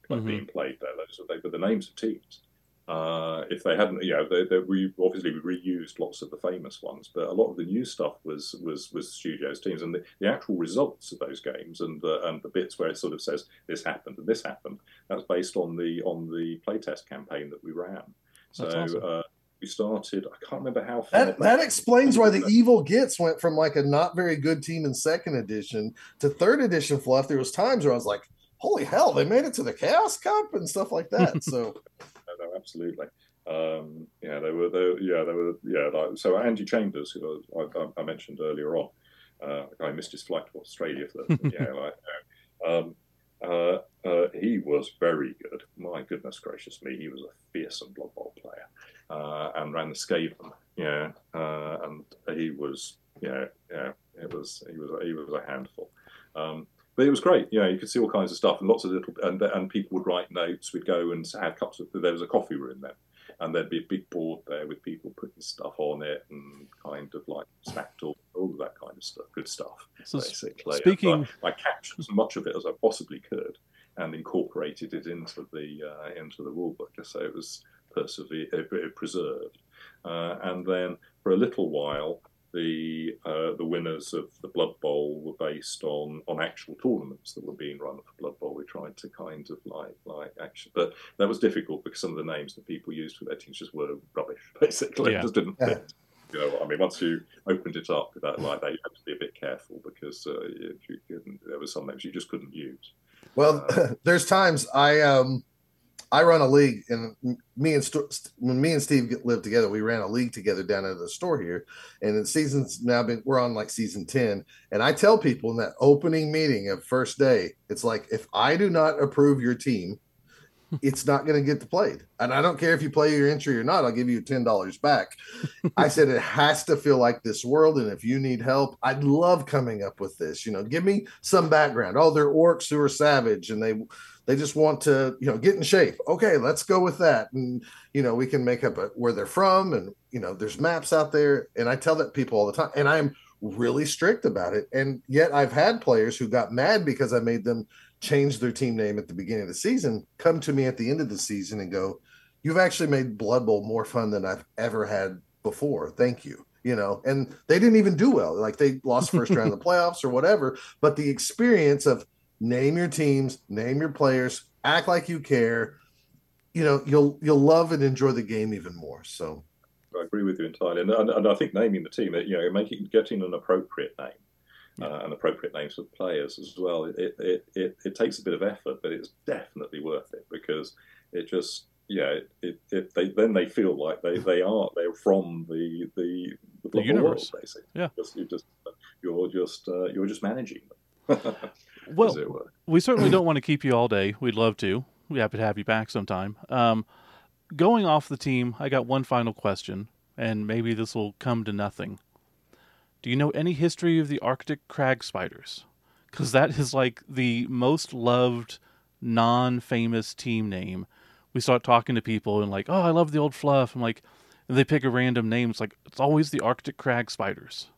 like mm-hmm. being played there. Those they were the names of teams. Uh, if they hadn't, you know, they, they, we obviously we reused lots of the famous ones, but a lot of the new stuff was was was studios teams, and the, the actual results of those games and the and the bits where it sort of says this happened and this happened. That's based on the on the playtest campaign that we ran. So awesome. uh, we started. I can't remember how far. That that explains why the Evil Gits went from like a not very good team in second edition to third edition fluff. There was times where I was like, "Holy hell, they made it to the Chaos Cup" and stuff like that. So. No, absolutely. Um, yeah, they were. They, yeah, they were. Yeah, like, so Andy Chambers, who I, I mentioned earlier on, uh, I missed his flight to Australia for the, yeah, like, um, uh, uh, he was very good. My goodness gracious me, he was a fearsome Blood Bowl player, uh, and ran the Skaven. Yeah, uh, and he was. Yeah, yeah, it was. He was. He was a handful. Um, But it was great, you know. You could see all kinds of stuff, and lots of little, and and people would write notes. We'd go and have cups of. There was a coffee room then, and there'd be a big board there with people putting stuff on it and kind of like smack talk, all of that kind of stuff, good stuff. So basically, speaking, I, I captured as much of it as I possibly could and incorporated it into the uh, into the rule book, just so it was persevered, uh, preserved. Uh, and then for a little while. The uh, the winners of the Blood Bowl were based on, on actual tournaments that were being run for Blood Bowl. We tried to kind of like like action, but that was difficult because some of the names that people used for their teams just were rubbish. Basically, yeah. It just didn't fit. You know, I mean, once you opened it up with that like that, you had to be a bit careful because uh, you, you couldn't, there were some names you just couldn't use. Well, uh, there's times I um. I run a league, and me and St- when me and Steve lived together, we ran a league together down at the store here. And the season's now been, we're on like season ten. And I tell people in that opening meeting of first day, it's like, if I do not approve your team, it's not going to get played. And I don't care if you play your entry or not, I'll give you ten dollars back. I said, it has to feel like this world. And if you need help, I'd love coming up with this, you know, give me some background. Oh, they're orcs who are savage and they, They just want to, you know, get in shape. Okay, let's go with that. And, you know, we can make up a, where they're from. And, you know, there's maps out there. And I tell that people all the time. And I'm really strict about it. And yet I've had players who got mad because I made them change their team name at the beginning of the season, come to me at the end of the season and go, you've actually made Blood Bowl more fun than I've ever had before. Thank you. You know, and they didn't even do well. Like they lost first round of the playoffs or whatever. But the experience of, name your teams, name your players, act like you care. You know, you'll you'll love and enjoy the game even more. So, I agree with you entirely, and, and, and I think naming the team, you know, making getting an appropriate name, yeah. uh, and appropriate names for the players as well. It, it it it takes a bit of effort, but it's definitely worth it because it just yeah, it, it, it they then they feel like they, they are they're from the the the, the universe world, basically. Yeah, just, you just you're just uh, you're just managing them. Well, we certainly don't want to keep you all day. We'd love to. We're happy to have you back sometime. Um, going off the team, I got one final question, and maybe this will come to nothing. Do you know any history of the Arctic crag spiders? Because that is like the most loved, non-famous team name. We start talking to people and like, oh, I love the old fluff. I'm like, and they pick a random name. It's like, it's always the Arctic crag spiders.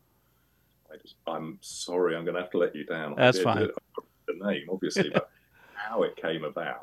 I just, I'm sorry, I'm going to have to let you down. That's I did, fine. The name, obviously, but how it came about,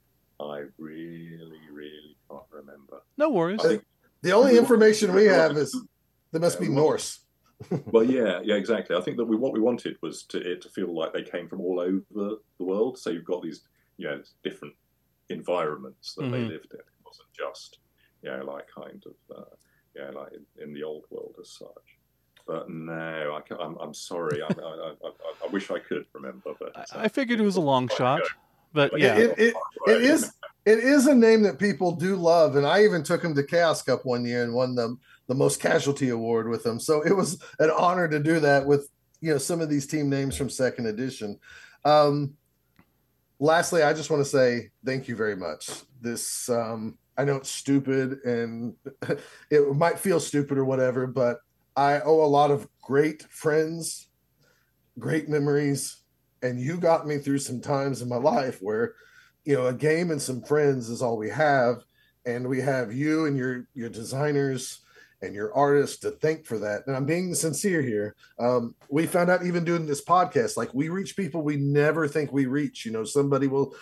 I really, really can't remember. No worries. The, the only information we have is there must yeah, be Norse. Well, yeah, yeah, exactly. I think that we, what we wanted was to it to feel like they came from all over the world. So you've got these, you know, different environments that mm-hmm. they lived in. It wasn't just, you know, like kind of, uh, you know, like in, in the old world as such. But no, I I'm, I'm sorry. I, I, I, I wish I could remember, but uh, I figured it was a long shot. But yeah, it, it, it, it is it is a name that people do love, and I even took him to Chaos Cup one year and won the the most casualty award with him. So it was an honor to do that with you know some of these team names from second edition. Um, lastly, I just want to say thank you very much. This um, I know it's stupid and it might feel stupid or whatever, but I owe a lot of great friends, great memories, and you got me through some times in my life where, you know, a game and some friends is all we have, and we have you and your your designers and your artists to thank for that. And I'm being sincere here. Um, we found out even doing this podcast, like we reach people we never think we reach. You know, somebody will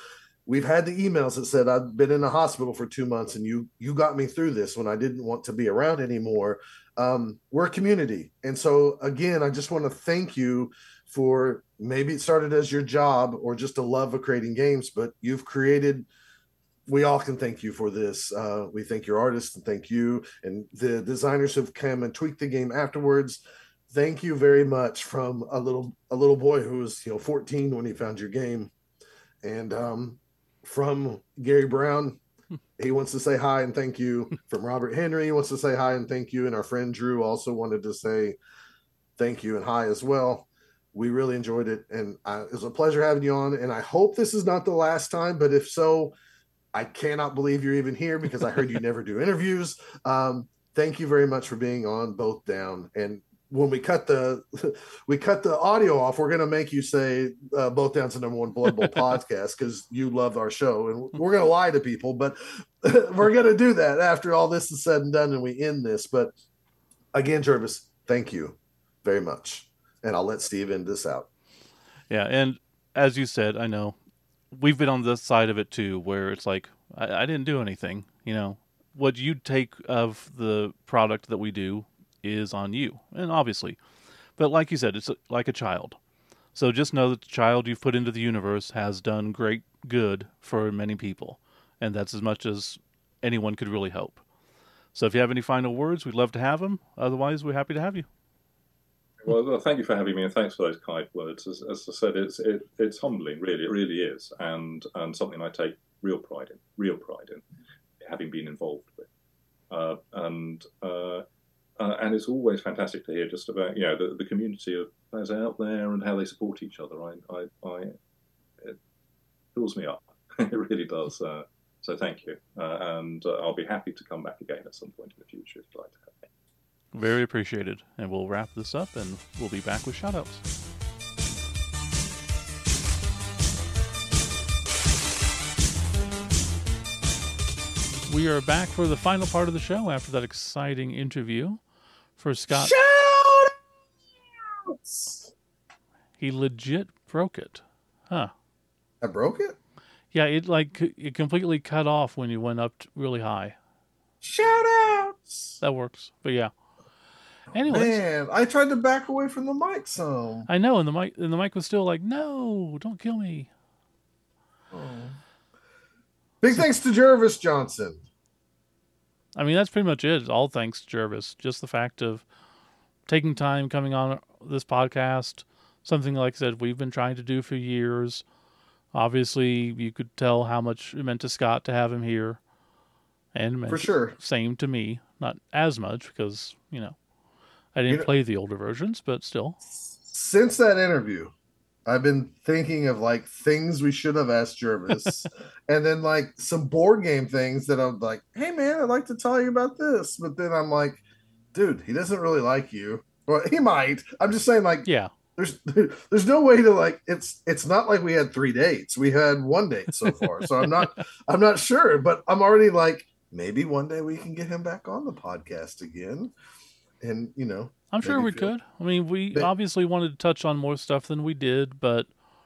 we've had the emails that said I've been in the hospital for two months and you you got me through this when I didn't want to be around anymore. Um, we're a community. And so again, I just want to thank you for, maybe it started as your job or just a love of creating games, but you've created, we all can thank you for this. Uh, we thank your artists and thank you. And the designers who've come and tweaked the game afterwards. Thank you very much from a little, a little boy who was, you know, fourteen when he found your game. And um, from Gary Brown, he wants to say hi and thank you. From Robert Henry, he wants to say hi and thank you. And our friend Drew also wanted to say thank you and hi as well. We really enjoyed it. And I, it was a pleasure having you on. And I hope this is not the last time, but if so, I cannot believe you're even here because I heard you never do interviews. Um, thank you very much for being on Both Down. And when we cut the we cut the audio off, we're going to make you say uh, Both Down's the number one Blood Bowl podcast because you love our show, and we're going to lie to people, but we're going to do that after all this is said and done and we end this. But again, Jervis, thank you very much, and I'll let Steve end this out. Yeah, and as you said, I know we've been on this side of it too, where it's like I, I didn't do anything. You know, what you take of the product that we do is on you, and obviously, but like you said, it's like a child. So just know that the child you've put into the universe has done great good for many people, and that's as much as anyone could really hope. So if you have any final words, we'd love to have them. Otherwise, we're happy to have you. Well, thank you for having me, and thanks for those kind words. As, as I said, it's it, it's humbling, really, it really is, and and something I take real pride in, real pride in, having been involved with, uh, and. Uh, Uh, and it's always fantastic to hear just about, you know, the, the community of players out there and how they support each other. I, I, I it fills me up. It really does. Uh, so thank you. Uh, and uh, I'll be happy to come back again at some point in the future if you'd like to have me. Very appreciated. And we'll wrap this up and we'll be back with shoutouts. We are back for the final part of the show after that exciting interview. For Scott, Shout-outs! He legit broke it, huh? I broke it? Yeah, it like it completely cut off when you went up really high. Shout-outs! That works, but yeah. Anyways, man, I tried to back away from the mic some. I know, and the mic and the mic was still like, "No, don't kill me." Oh. Big so, thanks to Jervis Johnson. I mean, that's pretty much it. All thanks to Jervis. Just the fact of taking time, coming on this podcast, something like I said, we've been trying to do for years. Obviously, you could tell how much it meant to Scott to have him here. And for sure. Same to me. Not as much because, you know, I didn't you know, play the older versions, but still. Since that interview, I've been thinking of like things we should have asked Jervis, and then like some board game things that I'm like, hey man, I'd like to tell you about this. But then I'm like, dude, he doesn't really like you. Well, he might. I'm just saying, like, yeah, there's there's no way to like it's it's not like we had three dates. We had one date so far. So I'm not I'm not sure, but I'm already like, maybe one day we can get him back on the podcast again. And you know, I'm sure we could. I mean, we but, obviously wanted to touch on more stuff than we did, but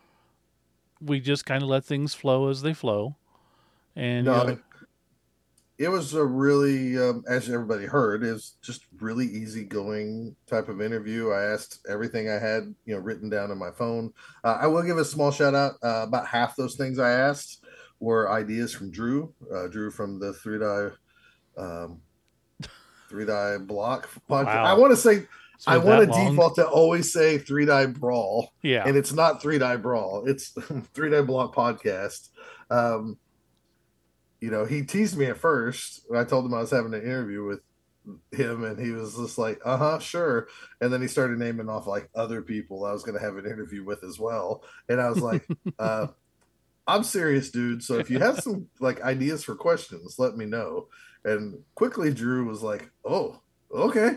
we just kind of let things flow as they flow. And no, you know, it, it was a really, um, as everybody heard, is just really easygoing type of interview. I asked everything I had, you know, written down on my phone. Uh, I will give a small shout out. Uh, about half those things I asked were ideas from Drew. Uh, Drew from the Three Die. Um, Three Die Block podcast. Wow. I want to say, I want to default to always say Three Die Brawl. Yeah. And it's not Three Die Brawl. It's Three Die Block podcast. Um, you know, he teased me at first when I told him I was having an interview with him, and he was just like, uh huh, sure. And then he started naming off like other people I was going to have an interview with as well. And I was like, uh, I'm serious, dude. So if you have some like ideas for questions, let me know. And quickly Drew was like, oh, okay.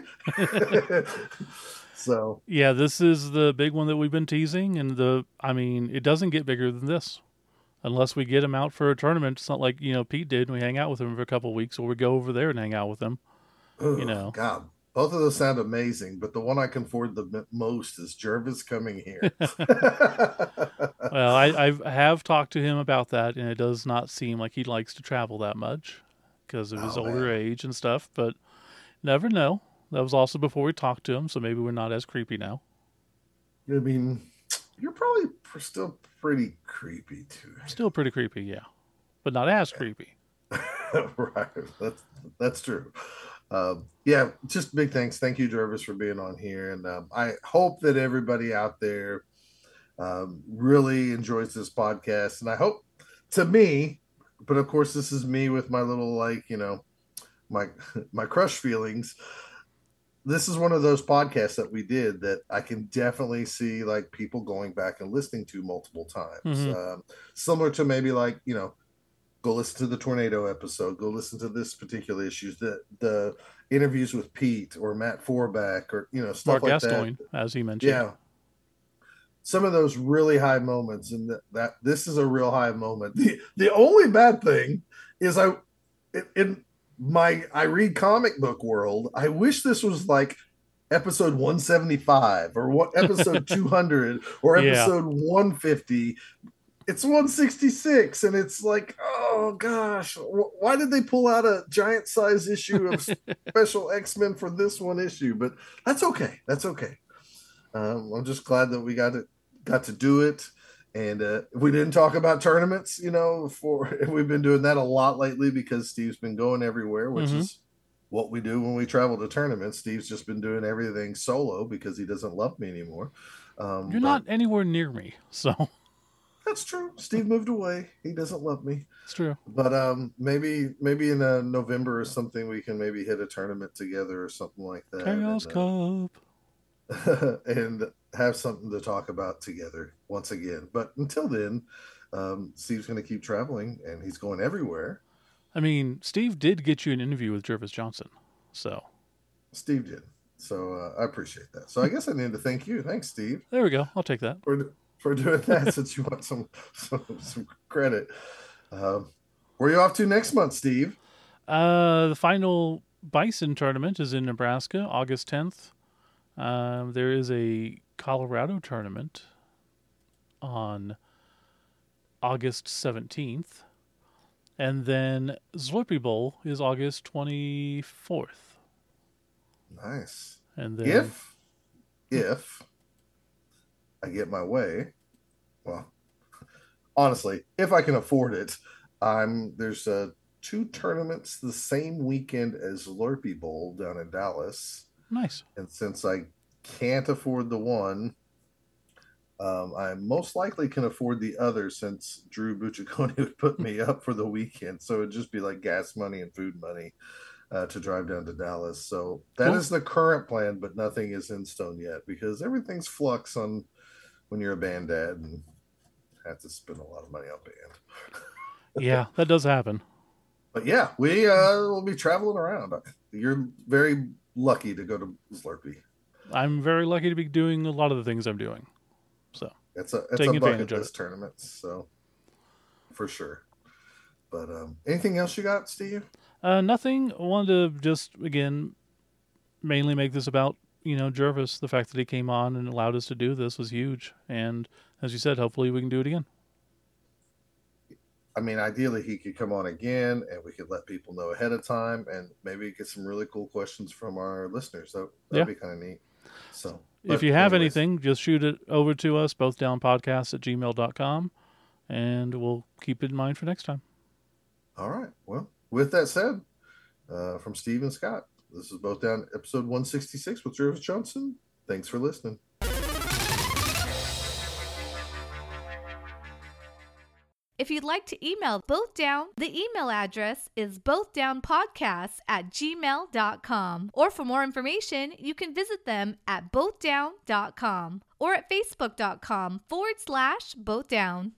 So yeah, this is the big one that we've been teasing. And the, I mean, it doesn't get bigger than this unless we get him out for a tournament. It's not like, you know, Pete did. And we hang out with him for a couple of weeks, or we go over there and hang out with him. Oh, you know, God, both of those sound amazing, but the one I can afford the most is Jervis coming here. Oh Well, I I've, I have talked to him about that, and it does not seem like he likes to travel that much because of his Oh, older man. age and stuff. But never know. That was also before we talked to him, so maybe we're not as creepy now. I mean, you're probably pr- still pretty creepy too. Still pretty creepy, yeah, but not as creepy. Right. That's that's true. Um, yeah, just big thanks. Thank you, Jervis, for being on here, and um, I hope that everybody out there um, really enjoys this podcast. And I hope, to me, but of course, this is me with my little like you know my my crush feelings. This is one of those podcasts that we did that I can definitely see like people going back and listening to multiple times. Mhm. Um, similar to maybe like you know go listen to the tornado episode, go listen to this particular issues, the the interviews with Pete or Matt Forback or you know stuff Mark like Gascoigne, that. as he mentioned. Yeah, some of those really high moments, and that, that this is a real high moment. The the only bad thing is I in, in my I read comic book world, I wish this was like episode one seventy-five or what episode two hundred or Yeah. episode one fifty. It's one sixty-six, and it's like, oh gosh, wh- why did they pull out a giant size issue of Special X-Men for this one issue? But that's okay. That's okay. Um, I'm just glad that we got it, got to do it, and uh, we didn't talk about tournaments. You know, for we've been doing that a lot lately because Steve's been going everywhere, which Mhm. is what we do when we travel to tournaments. Steve's just been doing everything solo because he doesn't love me anymore. Um, You're but- not anywhere near me, so That's true. Steve moved away. He doesn't love me. it's true. But um, maybe maybe in uh, November or something we can maybe hit a tournament together or something like that. Chaos and, Cup. uh, and have something to talk about together once again. But until then, um, Steve's going to keep traveling, and he's going everywhere. I mean, Steve did get you an interview with Jervis Johnson, so Steve did. So uh, I appreciate that. So I guess I need to thank you. Thanks, Steve, there we go. I'll take that. for for doing that since you want some some, some credit. Um, where are you off to next month, Steve? Uh, the final Bison tournament is in Nebraska, August tenth. Um, there is a Colorado tournament on August seventeenth. And then Slurpee Bowl is August twenty-fourth. Nice. And then If if I get my way, well, honestly, if I can afford it, I'm there's uh, two tournaments the same weekend as Slurpee Bowl down in Dallas, nice. and since I can't afford the one, um, I most likely can afford the other since Drew Bucciacone would put me up for the weekend, so it'd just be like gas money and food money uh, to drive down to Dallas. So that is Cool. the current plan, but nothing is in stone yet because everything's flux on when you're a band dad and have to spend a lot of money on band. Yeah, that does happen. But yeah, we uh, will be traveling around. You're very lucky to go to Slurpee. I'm very lucky to be doing a lot of the things I'm doing. So It's a it's Taking a bucket advantage of list tournament, so for sure. But um, anything else you got, Steve? Uh, nothing. I wanted to just, again, mainly make this about, you know, Jervis. The fact that he came on and allowed us to do this was huge. And as you said, hopefully we can do it again. I mean, ideally he could come on again and we could let people know ahead of time and maybe get some really cool questions from our listeners. That, that'd Yeah. be kind of neat. So If but you have anyways, anything, just shoot it over to us, bothdownpodcast at gmail dot com, and we'll keep it in mind for next time. all right. Well, with that said, uh, from Steve and Scott, this is Both Down episode one sixty-six with Jervis Johnson. Thanks for listening. If you'd like to email Both Down, the email address is bothdownpodcast at gmail dot com. Or for more information, you can visit them at bothdown dot com or at facebook.com forward slash bothdown.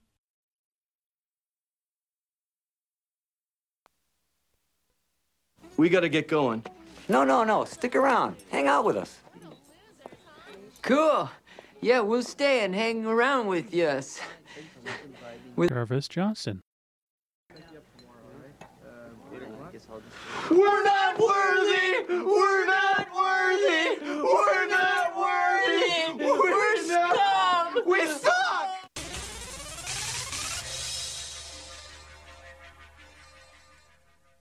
We gotta get going. No, no, no. Stick around. Hang out with us. Cool. Yeah, we'll stay and hang around with you. Jervis Johnson. We're not worthy!